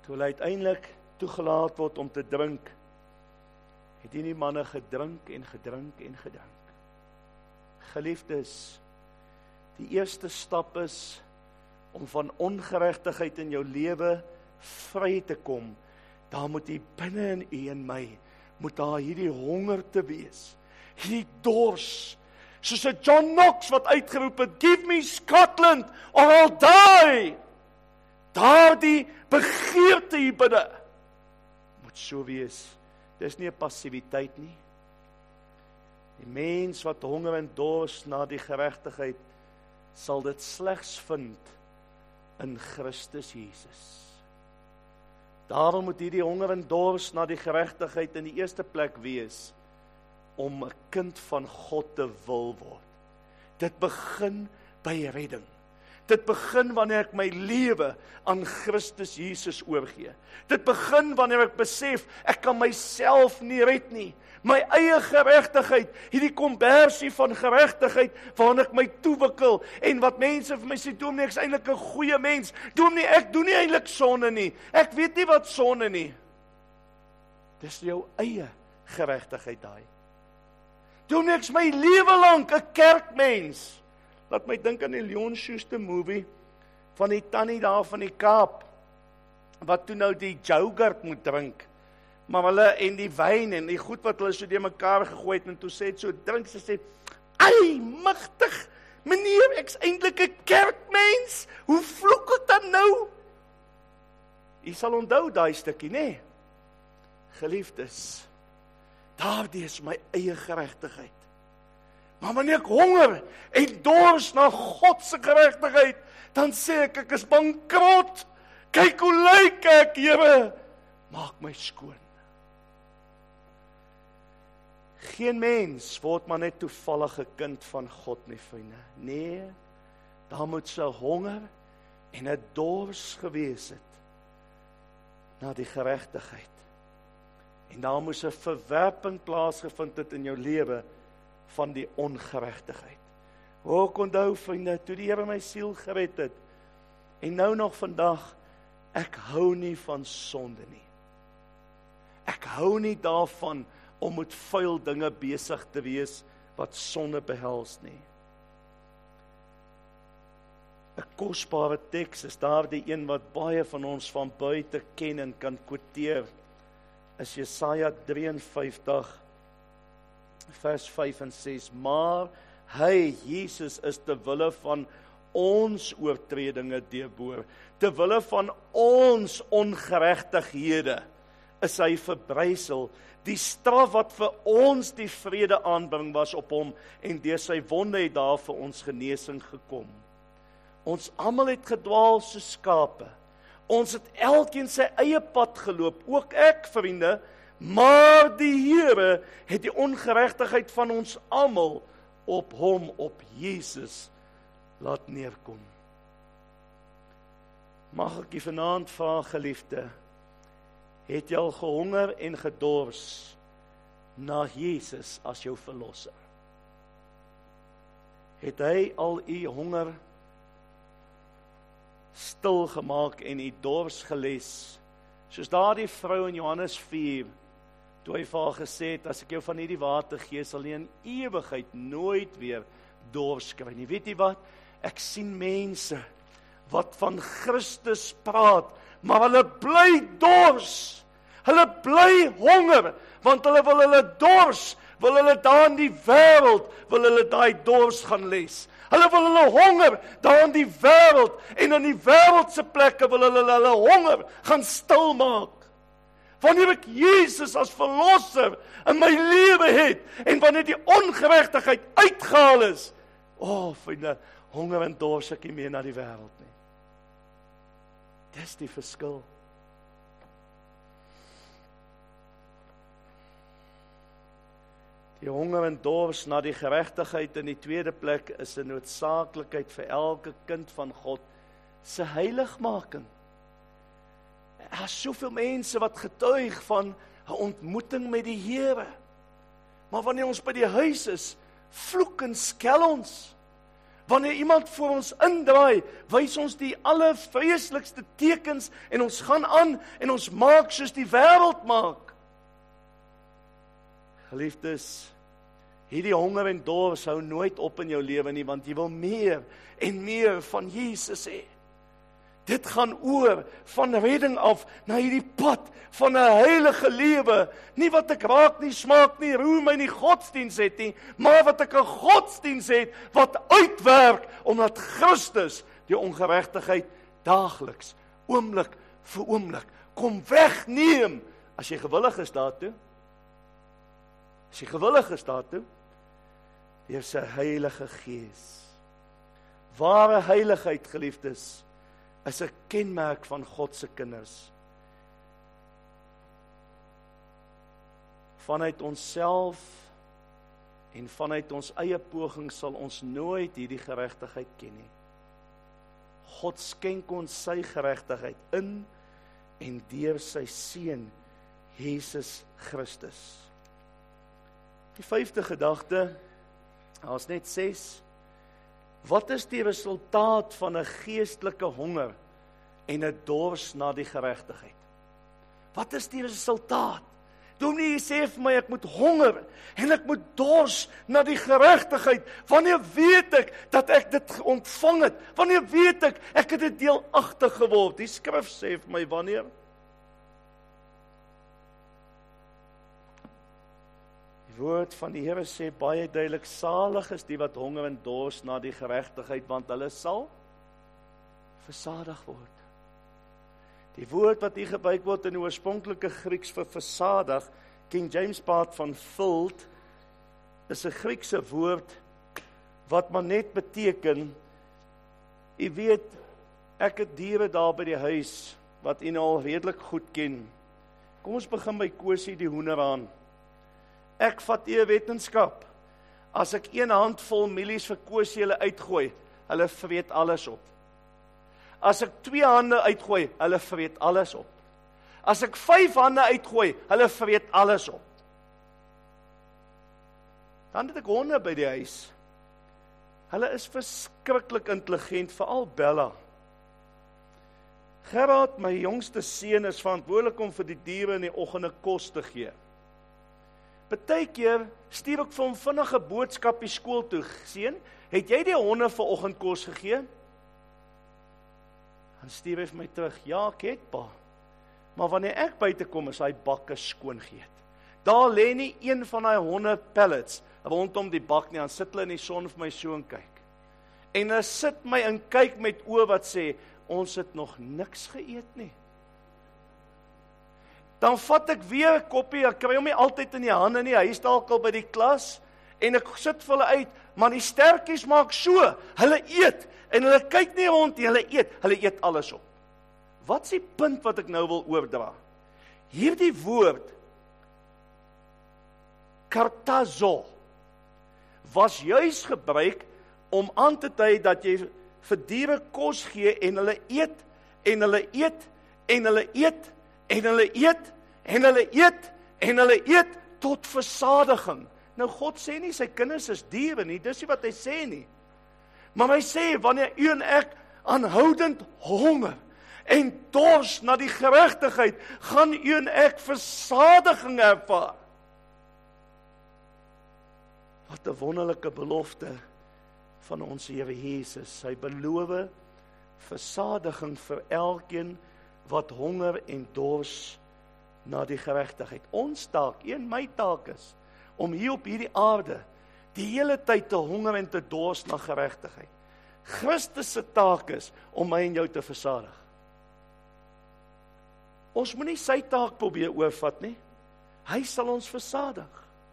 A: Toe hulle uiteindelik toegelaat word om te drink, het die manne gedrink en gedrink en gedrink. Geliefdes, die eerste stap is om van ongeregtigheid in jou lewe vry te kom. Daar moet hier binne in u en my, moet daar hierdie honger te wees, hierdie dors, soos 'n John Knox wat uitgeroep het, "Give me Scotland or I'll die." Daardie begeerte hier binne moet so wees. Dis nie 'n passiwiteit nie. Die mens wat honger en dors na die geregtigheid, sal dit slegs vind in Christus Jesus. Daarom moet hierdie honger en dors na die geregtigheid in die eerste plek wees, om 'n kind van God te wil word. Dit begin by redding. Dit begin wanneer ek my lewe aan Christus Jesus oorgee. Dit begin wanneer ek besef, ek kan myself nie red nie. My eie geregtigheid, hierdie kombersie van geregtigheid, waarin ek my toewikkel, en wat mense vir my sê, dominee, ek is eintlik 'n goeie mens. Dominee, ek doen nie eintlik sonde nie. Ek weet nie wat sonde nie. Dis jou eie geregtigheid daai. Dominee, ek is my lewe lank 'n kerkmens. Laat my dink aan die Leon Schuster movie van die tannie daar van die Kaap, wat toe nou die yoghurt moet drink, maar hulle en die wyn en die goed wat hulle so deur mekaar gegooi het, en toe sê het so drink, sy sê, "Ai, magtig, meneer, ek's eintlik 'n kerkmens, hoe vloek ek dan nou?" Jy sal onthou daai stukkie, nê? Geliefdes, daardie is my eie geregtigheid. Maar wanneer ek honger en dors na God se geregtigheid, dan sê ek is bankrot. Kyk hoe lyk ek, Here, maak my skoon. Geen mens word maar net toevallig 'n kind van God nie, vriende. Nee, daar moet se honger en 'n dors gewees het na die geregtigheid. En daar moes 'n verwerping plaasgevind het in jou lewe van die ongeregtigheid. Ek onthou, vriende, toe die Here my siel gered het, en nou nog vandag, ek hou nie van sonde nie. Ek hou nie daarvan om met vuil dinge besig te wees wat sonde behels nie. 'n kosbare teks is daardie een wat baie van ons van buite ken en kan quoteer, is Jesaja 53 vers 5 en 6, maar hy, Jesus, is te wille van ons oortredinge deurboor, te wille van ons ongeregtighede is hy verbrysel, die straf wat vir ons die vrede aanbring was op hom, en deur sy wonde het daar vir ons genesing gekom. Ons almal het gedwaal soos skape, ons het elkeen sy eie pad geloop, ook ek, vriende, maar die Here het die ongeregtigheid van ons almal op hom, op Jesus, laat neerkom. Mag ek u vanaand vra, geliefde, het jy al gehonger en gedors na Jesus as jou verlosser? Het hy al u honger stil gemaak en u dors geles? Soos daardie vrou in Johannes 4, toe hy vir haar gesê het, as ek jou van hierdie water gee, sal jy in ewigheid nooit weer dors kry nie. Weet jy wat? Ek sien mense wat van Christus praat, maar hulle bly dors. Hulle bly honger, want hulle wil hulle dors, wil hulle daar in die wêreld, wil hulle daai dors gaan les. Hulle wil hulle honger daar in die wêreld, en in die wêreldse plekke wil hulle honger gaan stil maak. Wanneer ek Jesus as verlosser in my lewe het, en wanneer die ongeregtigheid uitgehaal is, vriende, honger en dors ek nie meer na die wêreld nie. Dis die verskil. Die honger en dors na die geregtigheid in die tweede plek is 'n noodsaaklikheid vir elke kind van God se heiligmaking. Daar is soveel mense wat getuig van 'n ontmoeting met die Here. Maar wanneer ons by die huis is, vloek en skel ons. Wanneer iemand voor ons indraai, wys ons die allervreeslikste tekens en ons gaan aan en ons maak soos die wêreld maak. Geliefdes, hierdie honger en dors hou nooit op in jou lewe nie, want jy wil meer en meer van Jesus hê. Dit gaan oor van redding af na hierdie pad van 'n heilige lewe. Nie wat ek raak nie, smaak nie, roer my nie godsdiens het nie, maar wat ek 'n godsdiens het wat uitwerk omdat Christus die ongeregtigheid daagliks, oomblik vir oomblik kom wegneem. As jy gewillig is daartoe, deur sy Heilige Gees. Ware heiligheid, geliefdes, is 'n kenmerk van God se kinders. Vanuit onsself en vanuit ons eie poging sal ons nooit hierdie geregtigheid ken nie. God skenk ons sy geregtigheid in en deur sy seun Jesus Christus. Die 5de gedagte, daar's net 6. Wat is die resultaat van 'n geestelike honger en 'n dors na die geregtigheid? Wat is die resultaat? Dominee sê vir my, ek moet honger en ek moet dors na die geregtigheid. Wanneer weet ek dat ek dit ontvang het? Wanneer weet ek het dit deelagtig geword? Die skrif sê vir my, wanneer? Die woord van die Here sê baie duidelik, salig is die wat honger en dors na die geregtigheid, want hulle sal versadig word. Die woord wat hier gebruik word in die oorspronklike Grieks vir versadig, King James praat van filled, is 'n Griekse woord wat maar net beteken, jy weet, ek het diere daar by die huis wat jy nou al redelik goed ken. Kom ons begin by Kosie die hoenderhaan. Ek vat eie wetenskap. As ek 1 handvol mielies vir Kosie hulle uitgooi, hulle vreet alles op. As ek 2 hande uitgooi, hulle vreet alles op. As ek 5 hande uitgooi, hulle vreet alles op. Dan het ek honde by die huis. Hulle is verskriklik intelligent, veral Bella. Gerard, my jongste seun, is verantwoordelik om vir die diere in die oggende kos te gee. Partykeer stuur ek vir hom vinnige boodskapie skool toe. Seun, het jy die honde vanoggend kos gegee? Dan stuur hy vir my terug, ja, ek het, pa. Maar wanneer ek buite kom, is hy bakke skoon geëet. Daar lê nie een van daai honde pellets rondom die bak nie, dan sit hulle in die son vir my so en kyk. En hulle sit my en kyk met oë wat sê, ons het nog niks geëet nie. Dan vat ek weer 'n koppie, ek kry hom nie altyd in die hande nie, hy is dalk al by die klas, en ek sit vir hulle uit, maar die sterkies maak so, hulle eet, en hulle kyk nie rond nie, hulle eet alles op. Wat is die punt wat ek nou wil oordra? Hierdie woord, kartazo, was juis gebruik om aan te dui dat jy vir diere kos gee, en hulle eet, en hulle eet, en hulle eet, en hulle eet, en hulle eet, en hulle eet, tot versadiging. Nou God sê nie sy kinders is diere nie, dis nie wat hy sê nie. Maar hy sê, wanneer u en ek aanhoudend honger en dors na die geregtigheid, gaan u en ek versadiging ervaar. Wat 'n wonderlike belofte van ons Here Jesus. Hy beloof versadiging vir elkeen wat honger en dors na die geregtigheid. Ons taak, my taak is, om hier op hierdie aarde, die hele tyd te honger en te dors na geregtigheid. Christus se taak is, om my en jou te versadig. Ons moet nie sy taak probeer oorvat nie, hy sal ons versadig.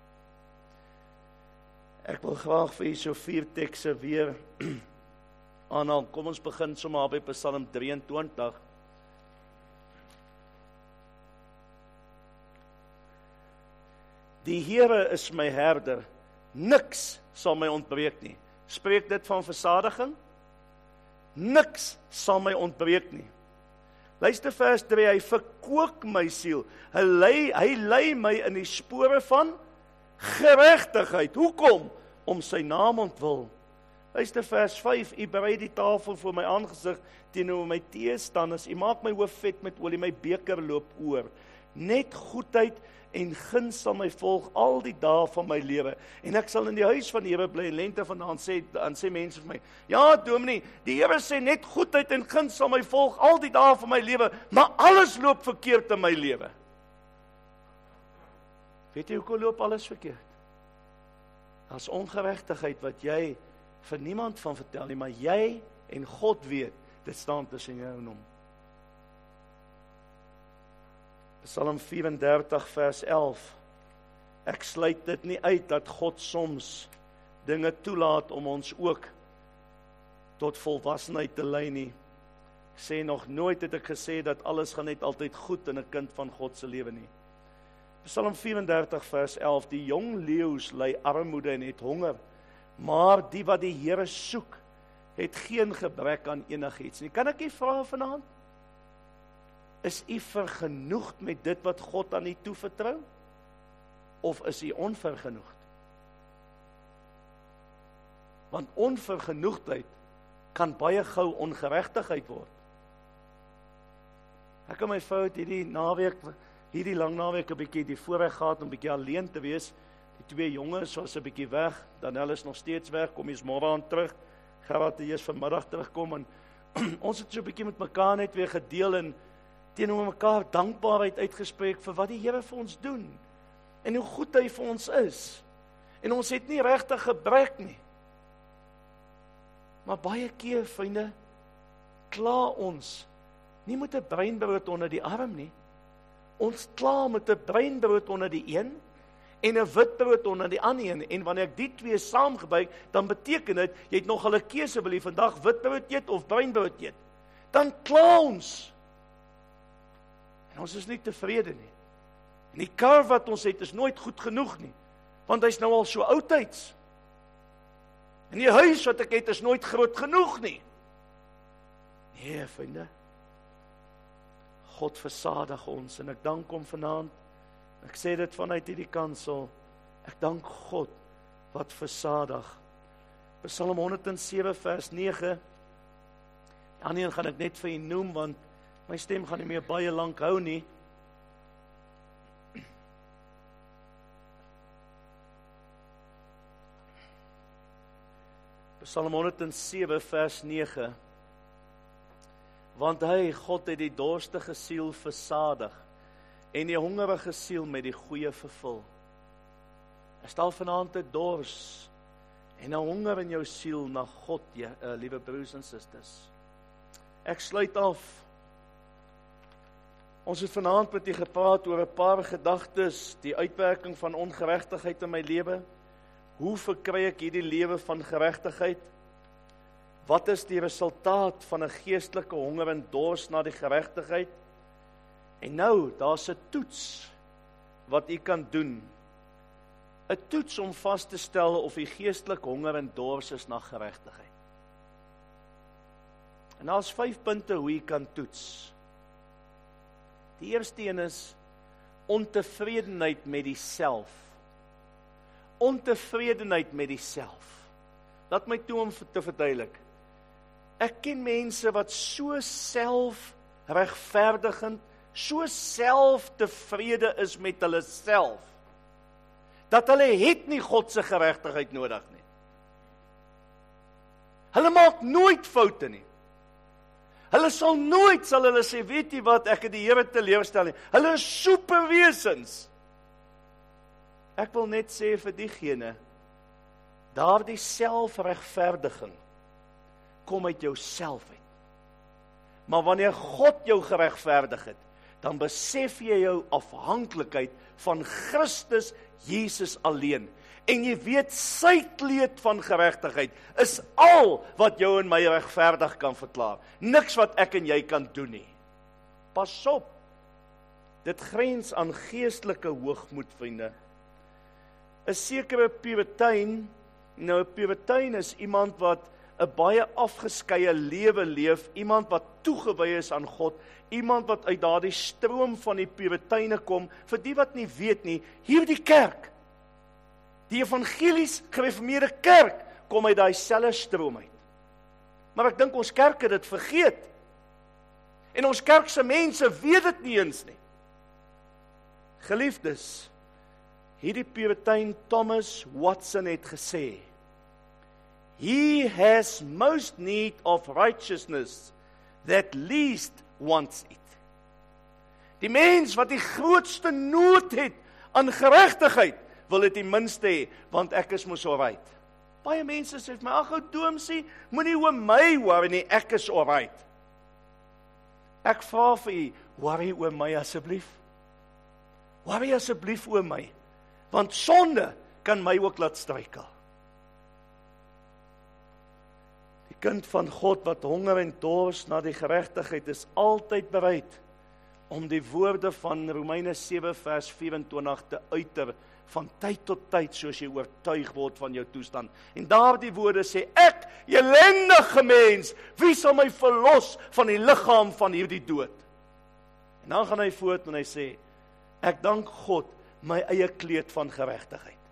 A: Ek wil graag vir u so 4 tekste weer aanhaal. Kom ons begin sommer by Psalm 23. Die Here is my herder, niks sal my ontbreek nie. Spreek dit van versadiging? Niks sal my ontbreek nie. Luister vers 3, hy verkoop my siel. Hy lei my in die spore van geregtigheid. Hoekom? Om sy naam ontwil. Luister vers 5, U berei die tafel voor my aangesig, teenoor my teestanders, U maak my hoof vet met olie, my beker loop oor. Net goedheid en guns sal my volg al die dae van my lewe. En ek sal in die huis van die Here bly, lente vandaan dan sê mense vir my, ja dominee, die Here sê net goedheid en guns sal my volg al die dae van my lewe, maar alles loop verkeerd in my lewe. Weet jy hoekom loop alles verkeerd? Daar's ongeregtigheid wat jy vir niemand van vertel nie, maar jy en God weet, dit staan tussen jou en hom. Psalm 34 vers 11. Ek sluit dit nie uit dat God soms dinge toelaat om ons ook tot volwassenheid te lei nie. Ek sê nog nooit het ek gesê dat alles gaan net altyd goed in 'n kind van God se lewe nie. Psalm 34 vers 11. Die jong leeu's ly armoede en het honger, maar die wat die Here soek, het geen gebrek aan enigiets nie. Kan ek u vra vanaand? Is u vergenoegd met dit wat God aan u toevertrou? Of is u onvergenoegd? Want onvergenoegdheid kan baie gou ongeregtigheid word. Ek en my vrou het hierdie lang naweek 'n bietjie die voorreg gehad om 'n bietjie alleen te wees. Die twee jonges was 'n bietjie weg, Daniel is nog steeds weg, kom eens môre aan terug. Gerard het eers vanmiddag terugkom en ons het so 'n bietjie met mekaar net weer gedeel en teenoor mekaar dankbaarheid uitgespreek vir wat die Here vir ons doen en hoe goed hy vir ons is. En ons het nie regtig gebrek nie. Maar baie keer, vriende, kla ons nie met 'n breinbrood onder die arm nie. Ons kla met 'n breinbrood onder die een en 'n witbrood onder die ander een. En wanneer ek die twee saamgebruik, dan beteken dit, jy het nog 'n keuse, wil jy vandag witbrood eet of breinbrood eet. Dan kla ons. En ons is nie tevrede nie. En die kar wat ons het is nooit goed genoeg nie, want hy's nou al so oudtyds. En die huis wat ek het is nooit groot genoeg nie. Nee, vriende. God versadig ons en ek dank hom vanaand. Ek sê dit vanuit hierdie kansel. Ek dank God wat versadig. Psalm 107 vers 9. Die ander een gaan ek net vir u noem, want my stem gaan nie meer baie lank hou nie. Psalm 107 vers 9. Want hy, God, het die dorstige siel versadig en die hongerige siel met die goeie vervul. Is daar vanaand 'n dors en 'n honger in jou siel na God, liewe broers en susters? Ek sluit af. Ons het vanaand met u gepraat oor 'n paar gedagtes, die uitwerking van ongeregtigheid in my lewe. Hoe verkry ek hierdie lewe van geregtigheid? Wat is die resultaat van 'n geestelike honger en dors na die geregtigheid? En nou, daar's 'n toets wat u kan doen. 'n Toets om vas te stel of u geestelik honger en dors is na geregtigheid. En daar's 5 punte hoe u kan toets. Die eerste een is ontevredenheid met die self. Ontevredenheid met die self. Laat my toe om te verduidelik. Ek ken mense wat so selfregverdigend, so selftevrede is met hulle self, dat hulle het nie God se geregtigheid nodig nie. Hulle maak nooit foute nie. Hulle sal hulle sê, weet jy wat, ek het die Here teleurstel nie. Hulle is superwesens. Ek wil net sê vir diegene, daardie selfregverdiging kom uit jouself uit. Maar wanneer God jou geregverdig het, dan besef jy jou afhanklikheid van Christus Jesus alleen. En jy weet, sy kleed van geregtigheid is al wat jou en my regverdig kan verklaar. Niks wat ek en jy kan doen nie. Pas op, dit grens aan geestelike hoogmoed, vriende. 'n sekere puritein, nou 'n puritein is iemand wat 'n baie afgeskeie lewe leef, iemand wat toegewy is aan God, iemand wat uit daardie stroom van die puriteine kom. Vir die wat nie weet nie, hierdie kerk, die evangelies gereformeerde kerk, kom uit daai selfe stroom uit. Maar ek dink ons kerk het dit vergeet. En ons kerkse mense weet dit nie eens nie. Geliefdes, hierdie Puritein Thomas Watson het gesê, he has most need of righteousness that least wants it. Die mens wat die grootste nood het aan geregtigheid, wil dit die minste hê, want ek is mos alright. Baie mense sê vir my, ag ou doomsie, moenie oor my worry nie, ek is alright. Ek vra vir u, worry oor my asseblief. Worry asseblief oor my, want sonde kan my ook laat struikel. Die kind van God wat honger en dors na die geregtigheid is altyd bereid om die woorde van Romeine 7 vers 24 te uiter van tyd tot tyd, soos jy oortuig word van jou toestand. En daardie woorde sê, ek, ellendige mens, wie sal my verlos van die liggaam van hierdie dood? En dan gaan hy voort en hy sê, ek dank God, my eie kleed van geregtigheid.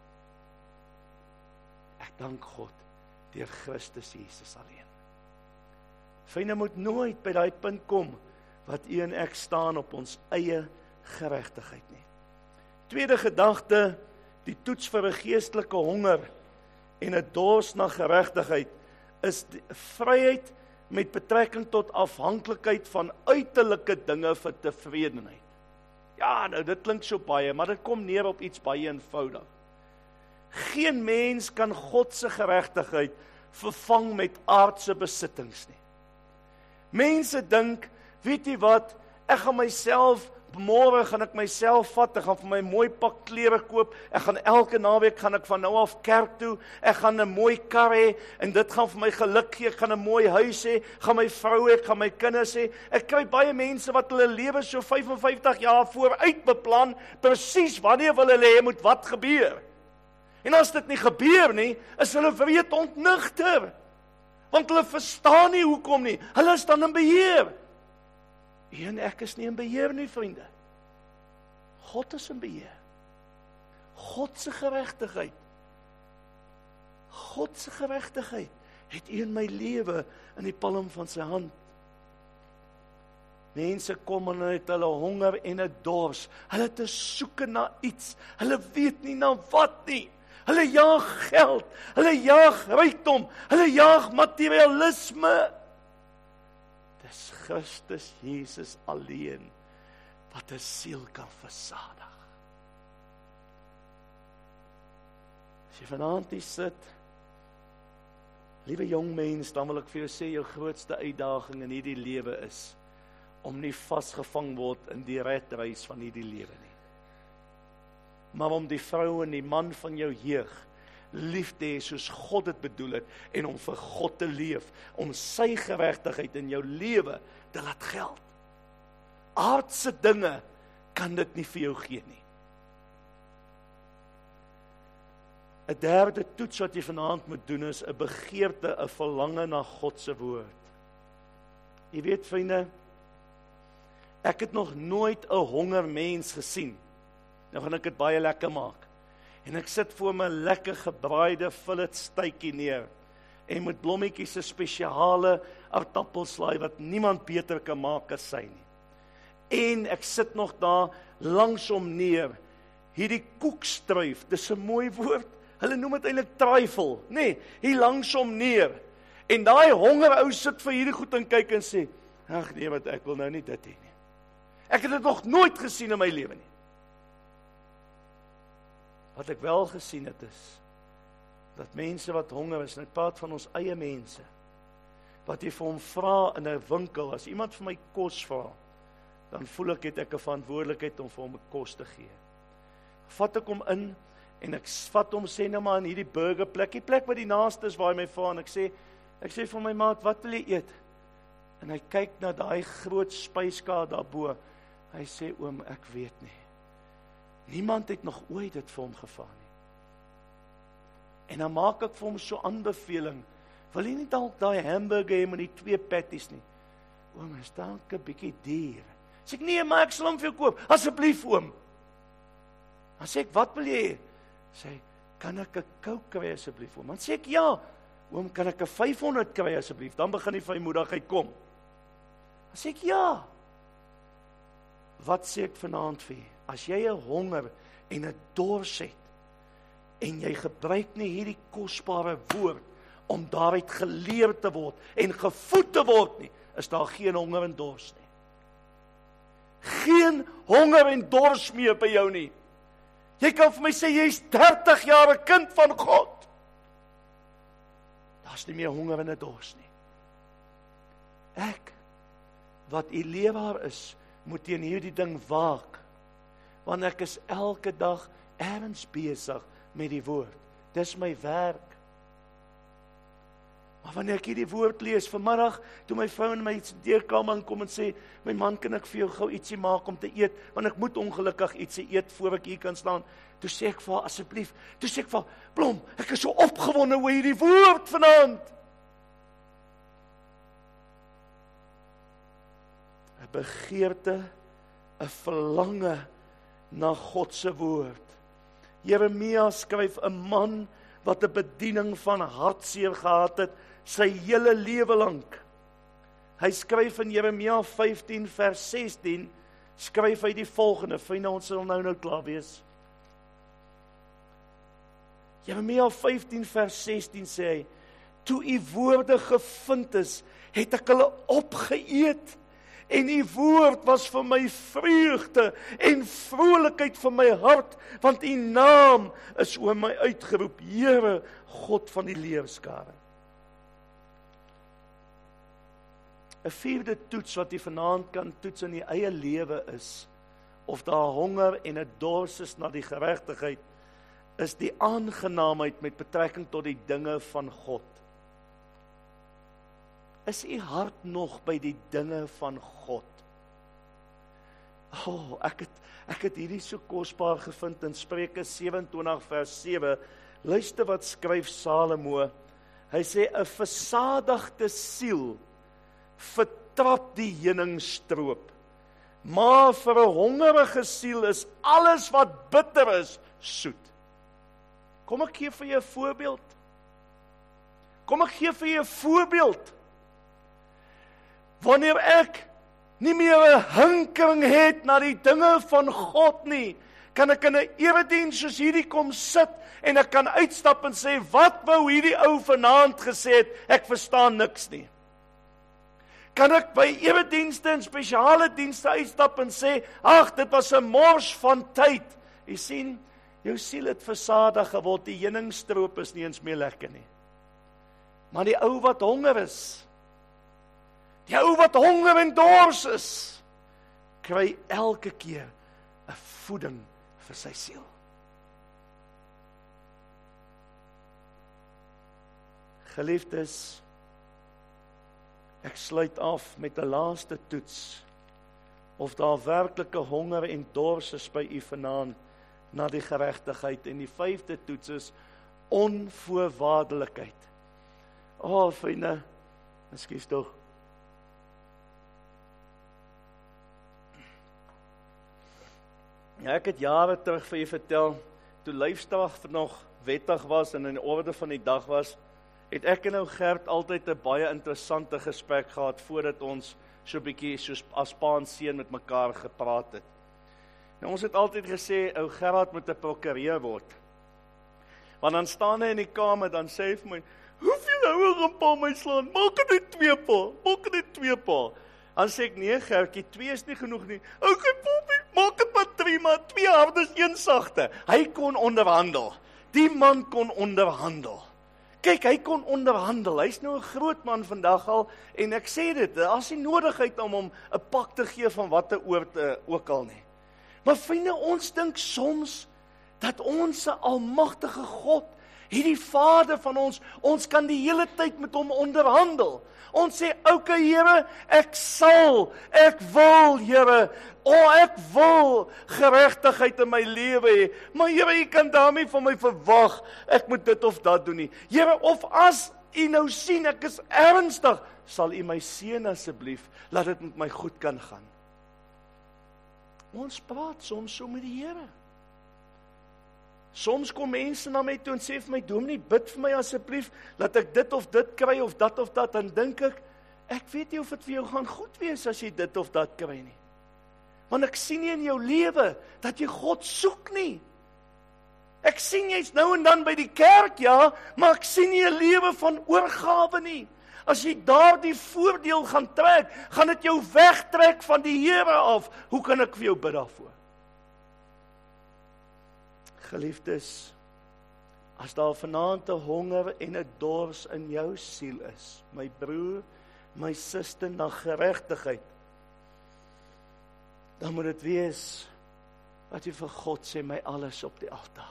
A: Ek dank God, deur Christus Jesus alleen. Vriende, moet nooit by daai punt kom, wat u en ek staan op ons eie geregtigheid nie. Tweede gedagte, die toets vir 'n geestelike honger en 'n dors na geregtigheid, is die vryheid met betrekking tot afhanklikheid van uiterlike dinge vir tevredenheid. Ja, nou dit klink so baie, maar dit kom neer op iets baie eenvoudig. Geen mens kan God se geregtigheid vervang met aardse besittings nie. Mense dink, weet jy wat, ek gaan myself, môre gaan ek myself vat, ek gaan vir my mooi pak klere koop, ek gaan elke naweek gaan ek van nou af kerk toe, ek gaan 'n mooi kar hê, en dit gaan vir my geluk gee, ek gaan 'n mooi huis hê, gaan my vrou hê, ek gaan my kinders hê. Ek kry baie mense wat hulle lewe so 55 jaar vooruit beplan, presies wanneer wil hulle hê moet wat gebeur. En as dit nie gebeur nie, is hulle wreed ontnigter, want hulle verstaan nie hoekom nie, hulle is dan in beheer. En ek is nie in beheer nie, vriende. God is in beheer. God se geregtigheid. God se geregtigheid het u in my lewe in die palm van sy hand. Mense kom en hulle het hulle honger en 'n dors. Hulle het 'n soeke na iets. Hulle weet nie na wat nie. Hulle jaag geld. Hulle jaag rykdom. Hulle jaag materialisme. Dis Christus Jesus alleen wat 'n siel kan versadig. As jy vanaand hier sit, liewe jong mens, dan wil ek vir jou sê, jou grootste uitdaging in hierdie lewe is om nie vasgevang word in die redreis van hierdie lewe nie. Maar om die vrou en die man van jou jeug lief te hê soos God dit bedoel het, en om vir God te leef, om sy geregtigheid in jou lewe te laat geld. Aardse dinge kan dit nie vir jou gee nie. 'n derde toets wat jy vanaand moet doen is 'n begeerte, 'n verlange na God se woord. Jy weet, vriende, ek het nog nooit 'n honger mens gesien. Nou gaan ek dit baie lekker maak. En ek sit voor my lekker gebraaide fillet stytjie neer, en met blommetjies 'n spesiale aardappelslaai wat niemand beter kan maak as sy nie. En ek sit nog daar langs hom neer, hierdie koekstruif, dis 'n mooi woord, hulle noem dit eintlik trifle, nee, hier langs hom neer, en daai honger ou sit vir hierdie goed en kyk en sê, ag nee, wat ek wil nou nie dit hê nie. Ek het dit nog nooit gesien in my lewe nie. Wat ek wel gesien het is, dat mense wat honger is, en ek praat van ons eie mense, wat jy vir hom vra in 'n winkel, as iemand vir my kos vra, dan voel ek het ek 'n verantwoordelikheid om vir hom 'n kos te gee. Vat ek hom in, en ek vat hom, sê nou maar in hierdie burgerplek, die plek wat die naaste is waar hy my vra, en ek sê vir my maat, wat wil jy eet? En hy kyk na daai groot spyskaart daarbo, hy sê, oom, ek weet nie. Niemand het nog ooit dit vir hom gevra nie. En dan maak ek vir hom so aanbeveling, wil jy nie dalk daai hamburger hê met die 2 patties nie? Oom, is dalk 'n bietjie duur. Sê ek, nee, maar ek sal hom vir jou koop, asseblief oom. Dan sê ek, wat wil jy hê? Sê, kan ek 'n Coke kry asseblief oom? Dan sê ek, ja, oom, kan ek 'n 500 kry asseblief? Dan begin die vrymoedigheid kom. Dan sê ek, ja. Wat sê ek vanaand vir jy? As jy 'n honger en 'n dors het, en jy gebruik nie hierdie kosbare woord, om daaruit geleer te word, en gevoed te word nie, is daar geen honger en dors nie. Geen honger en dors meer by jou nie. Jy kan vir my sê, jy is 30 jaar 'n kind van God. Daar's nie meer honger en 'n dors nie. Ek, wat u leraar is, moet teen hierdie ding waak, want ek is elke dag ergens besig met die woord. Dis my werk. Maar wanneer ek hierdie woord lees, vanmiddag, toe my vrou in my deurkamer inkom en sê, my man, kan ek vir jou gou ietsie maak om te eet, want ek moet ongelukkig ietsie eet voor ek hier kan staan. Toe sê ek vir haar, asseblief, toe sê ek vir haar, Blom, ek is so opgewonde oor hierdie woord vanaand. 'n begeerte, 'n verlange na God se woord. Jeremia skryf, 'n man wat 'n bediening van hartseer gehad het, sy hele lewe lank. Hy skryf in Jeremia 15 vers 16, skryf hy die volgende, vriende, ons sal nou klaar wees. Jeremia 15 vers 16 sê hy, toe u woorde gevind is, het ek hulle opgeëet, en die woord was vir my vreugde en vrolikheid vir my hart, want u naam is oor my uitgeroep, Here, God van die leerskare. 'n vierde toets wat jy vanaand kan toets in die eie lewe is, of daar honger en 'n dors is na die geregtigheid, is die aangenaamheid met betrekking tot die dinge van God. Is u hart nog by die dinge van God? Ek het hierdie so kosbaar gevind in Spreuke 27 vers 7. Luister wat skryf Salomo. Hy sê, 'n versadigde siel vertrap die heuningstroop, maar vir 'n hongerige siel is alles wat bitter is, soet. Kom ek gee vir jou 'n voorbeeld. Wanneer ek nie meer 'n hinkering het na die dinge van God nie, kan ek in 'n erediens soos hierdie kom sit, en ek kan uitstap en sê, wat wou hierdie ou vanaand gesê het, ek verstaan niks nie. Kan ek by eredienste en spesiale dienste uitstap en sê, ag, dit was 'n mors van tyd. Jy sien, jou siel het versadig geword, die heuningstroop is nie eens meer lekker nie. Maar die ou wat honger is, die ou wat honger en dors is, kry elke keer 'n voeding vir sy siel. Geliefdes, ek sluit af met 'n laaste toets, of daar werklike honger en dors is by u vanaand na die geregtigheid, en die 5de toets is onvoorwaardelikheid. Vriende, ekskuus tog. Ja, ek het jare terug vir julle vertel, toe lyfstraf nog wettig was en in die orde van die dag was, het ek en ou Gert altyd 'n baie interessante gesprek gehad voordat ons so 'n bietjie soos as pa en seun met mekaar gepraat het. Nou, ons het altyd gesê ou Gerard moet 'n prokureur word. Want dan staan hy in die kamer, dan sê hy vir my, hoeveel houer gaan pa my slaan? Maak dit 2 pa, maak dit 2 pa. Dan sê ek, nee Gertjie, 2 is nie genoeg nie. Okay, Poppie, maak dit maar 3, maar 2 hardes, 1 sagte. Hy kon onderhandel. Die man kon onderhandel. Kyk, hy kon onderhandel. Hy's nou 'n groot man vandag al, en ek sê dit, daar's nie nodigheid om hom 'n pak te gee van wat 'n oord ook al nie. Maar vriende, ons dink soms dat ons se almagtige God, hierdie Vader van ons kan die hele tyd met hom onderhandel. Ons sê, okay Here, ek wil Here, ek wil geregtigheid in my lewe hê, maar Here, U kan daarmee van my verwag, ek moet dit of dat doen nie. Here, of as U nou sien, ek is ernstig, sal U my seën asseblief, laat dit met my goed kan gaan. Ons praat soms so met die Here. Soms kom mense na my toe en sê vir my, dominee, bid vir my asseblief, laat ek dit of dit kry, of dat, dan dink ek weet nie of dit vir jou gaan goed wees as jy dit of dat kry nie. Want ek sien nie in jou lewe, dat jy God soek nie. Ek sien jy's nou en dan by die kerk, ja, maar ek sien nie 'n lewe van oorgawe nie. As jy daardie voordeel gaan trek, gaan dit jou wegtrek van die Here af. Hoe kan ek vir jou bid daarvoor? Geliefdes, as daar vanaand 'n honger en 'n dors in jou siel is, my broer, my suster, na geregtigheid, dan moet dit wees, wat jy vir God sê, my alles op die altaar.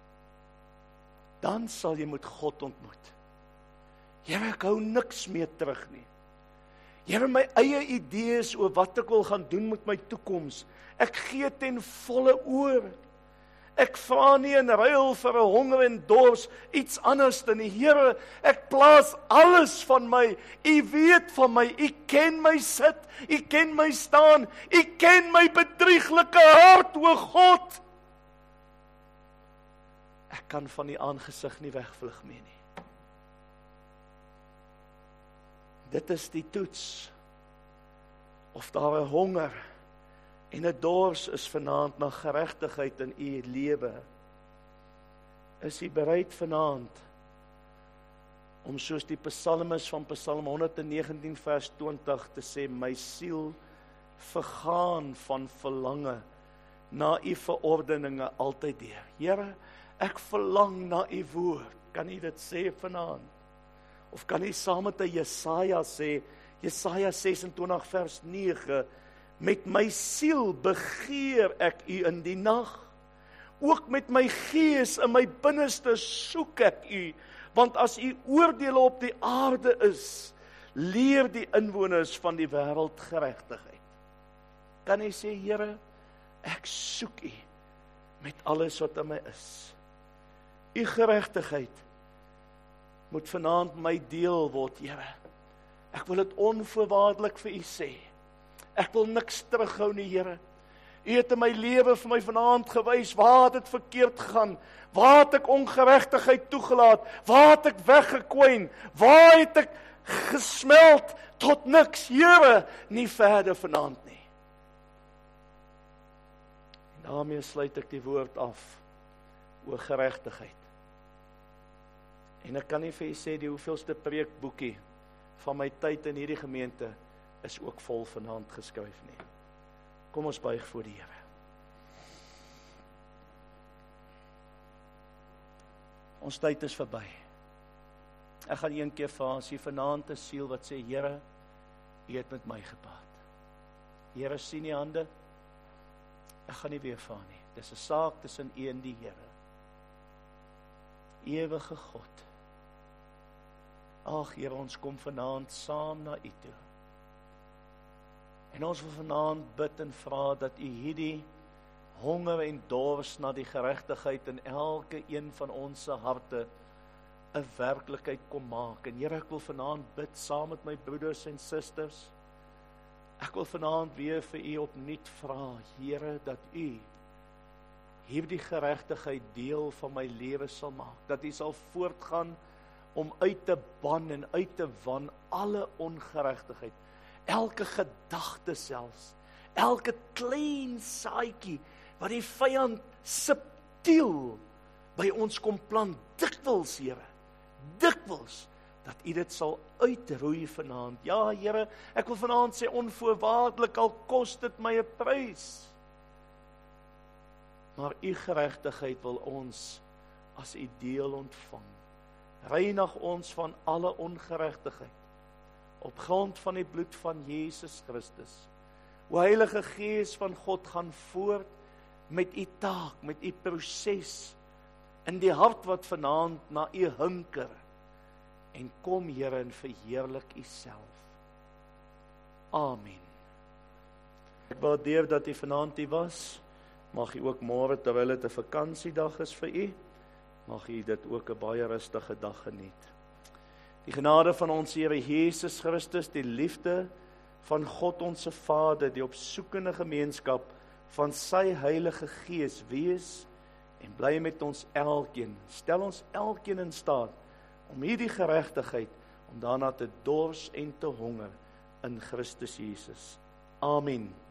A: Dan sal jy met God ontmoet. Here, ek hou niks meer terug nie. Here, my eie idees oor wat ek wil gaan doen met my toekoms, ek gee ten volle oor. Ek vra nie in ruil vir 'n honger en dors iets anders dan die Here. Ek plaas alles van my. U weet van my. U ken my sit. U ken my staan. U ken my bedrieglike hart, o God. Ek kan van die aangesig nie wegvlug meer nie. Dit is die toets. Of daar 'n honger en 'n dors is vanaand na geregtigheid in u lewe. Is u bereid vanaand om soos die psalmis van Psalm 119 vers 20 te sê, my siel vergaan van verlange na u verordeninge altyd deur. Here, ek verlang na u woord. Kan u dit sê vanaand? Of kan u saam met Jesaja sê, Jesaja 26 vers 9, met my siel begeer ek u in die nag. Ook met my gees in my binneste soek ek u. Want as u oordeele op die aarde is, leer die inwoners van die wêreld geregtigheid. Kan u sê, Here, ek soek u met alles wat in my is. U geregtigheid moet vanaand my deel word, Here. Ek wil dit onvoorwaardelik vir u sê. Ek wil niks terughou nie, Here. U het in my lewe vir my vanaand gewys, waar het dit verkeerd gegaan, waar het ek ongeregtigheid toegelaat, waar het ek weggekwyn, waar het ek gesmeld tot niks, Here, nie verder vanaand nie. En daarmee sluit ek die woord af oor geregtigheid. En ek kan nie vir u sê die hoeveelste preekboekie van my tyd in hierdie gemeente is ook vol vanaand geskryf nie. Kom ons buig voor die Here. Ons tyd is verby. Ek gaan een keer vra, as jy vanaand 'n siel wat sê, Here, u het met my gepraat. Here, sien die hande. Ek gaan nie weer vra nie. Dis 'n saak tussen u en die Here. Ewige God. Ag, Here, ons kom vanaand saam na u toe. En ons wil vanaand bid en vra dat u hierdie honger en dors na die geregtigheid in elke een van ons se harte 'n werklikheid kom maak. En Here, ek wil vanaand bid saam met my broeders en susters. Ek wil vanaand weer vir u opnuut vra, Here, dat u hierdie geregtigheid deel van my lewe sal maak. Dat u sal voortgaan om uit te ban en uit te wan alle ongeregtigheid. Elke gedagte selfs, elke klein saadjie wat die vyand subtiel by ons kom plant, dikwels, Here, dikwels, dat u dit sal uitroei vanaand. Ja, Here, ek wil vanaand sê onvoorwaardelik, al kos dit my 'n prys. Maar u geregtigheid wil ons as u deel ontvang. Reinig ons van alle ongeregtigheid op grond van die bloed van Jesus Christus. O Heilige Gees van God, gaan voort met u taak, met u proses in die hart wat vanaand na u hunker. En kom, Here, en verheerlik u self. Amen. Ek waardeer dat u vanaand hier was. Mag u ook môre, terwyl dit 'n vakansiedag is vir u, mag u dit ook 'n baie rustige dag geniet. Die genade van ons Here Jesus Christus, die liefde van God ons Vader, die opsoekende gemeenskap van sy Heilige Gees wees en bly met ons elkeen. Stel ons elkeen in staat om hierdie geregtigheid, om daarna te dors en te honger in Christus Jesus. Amen.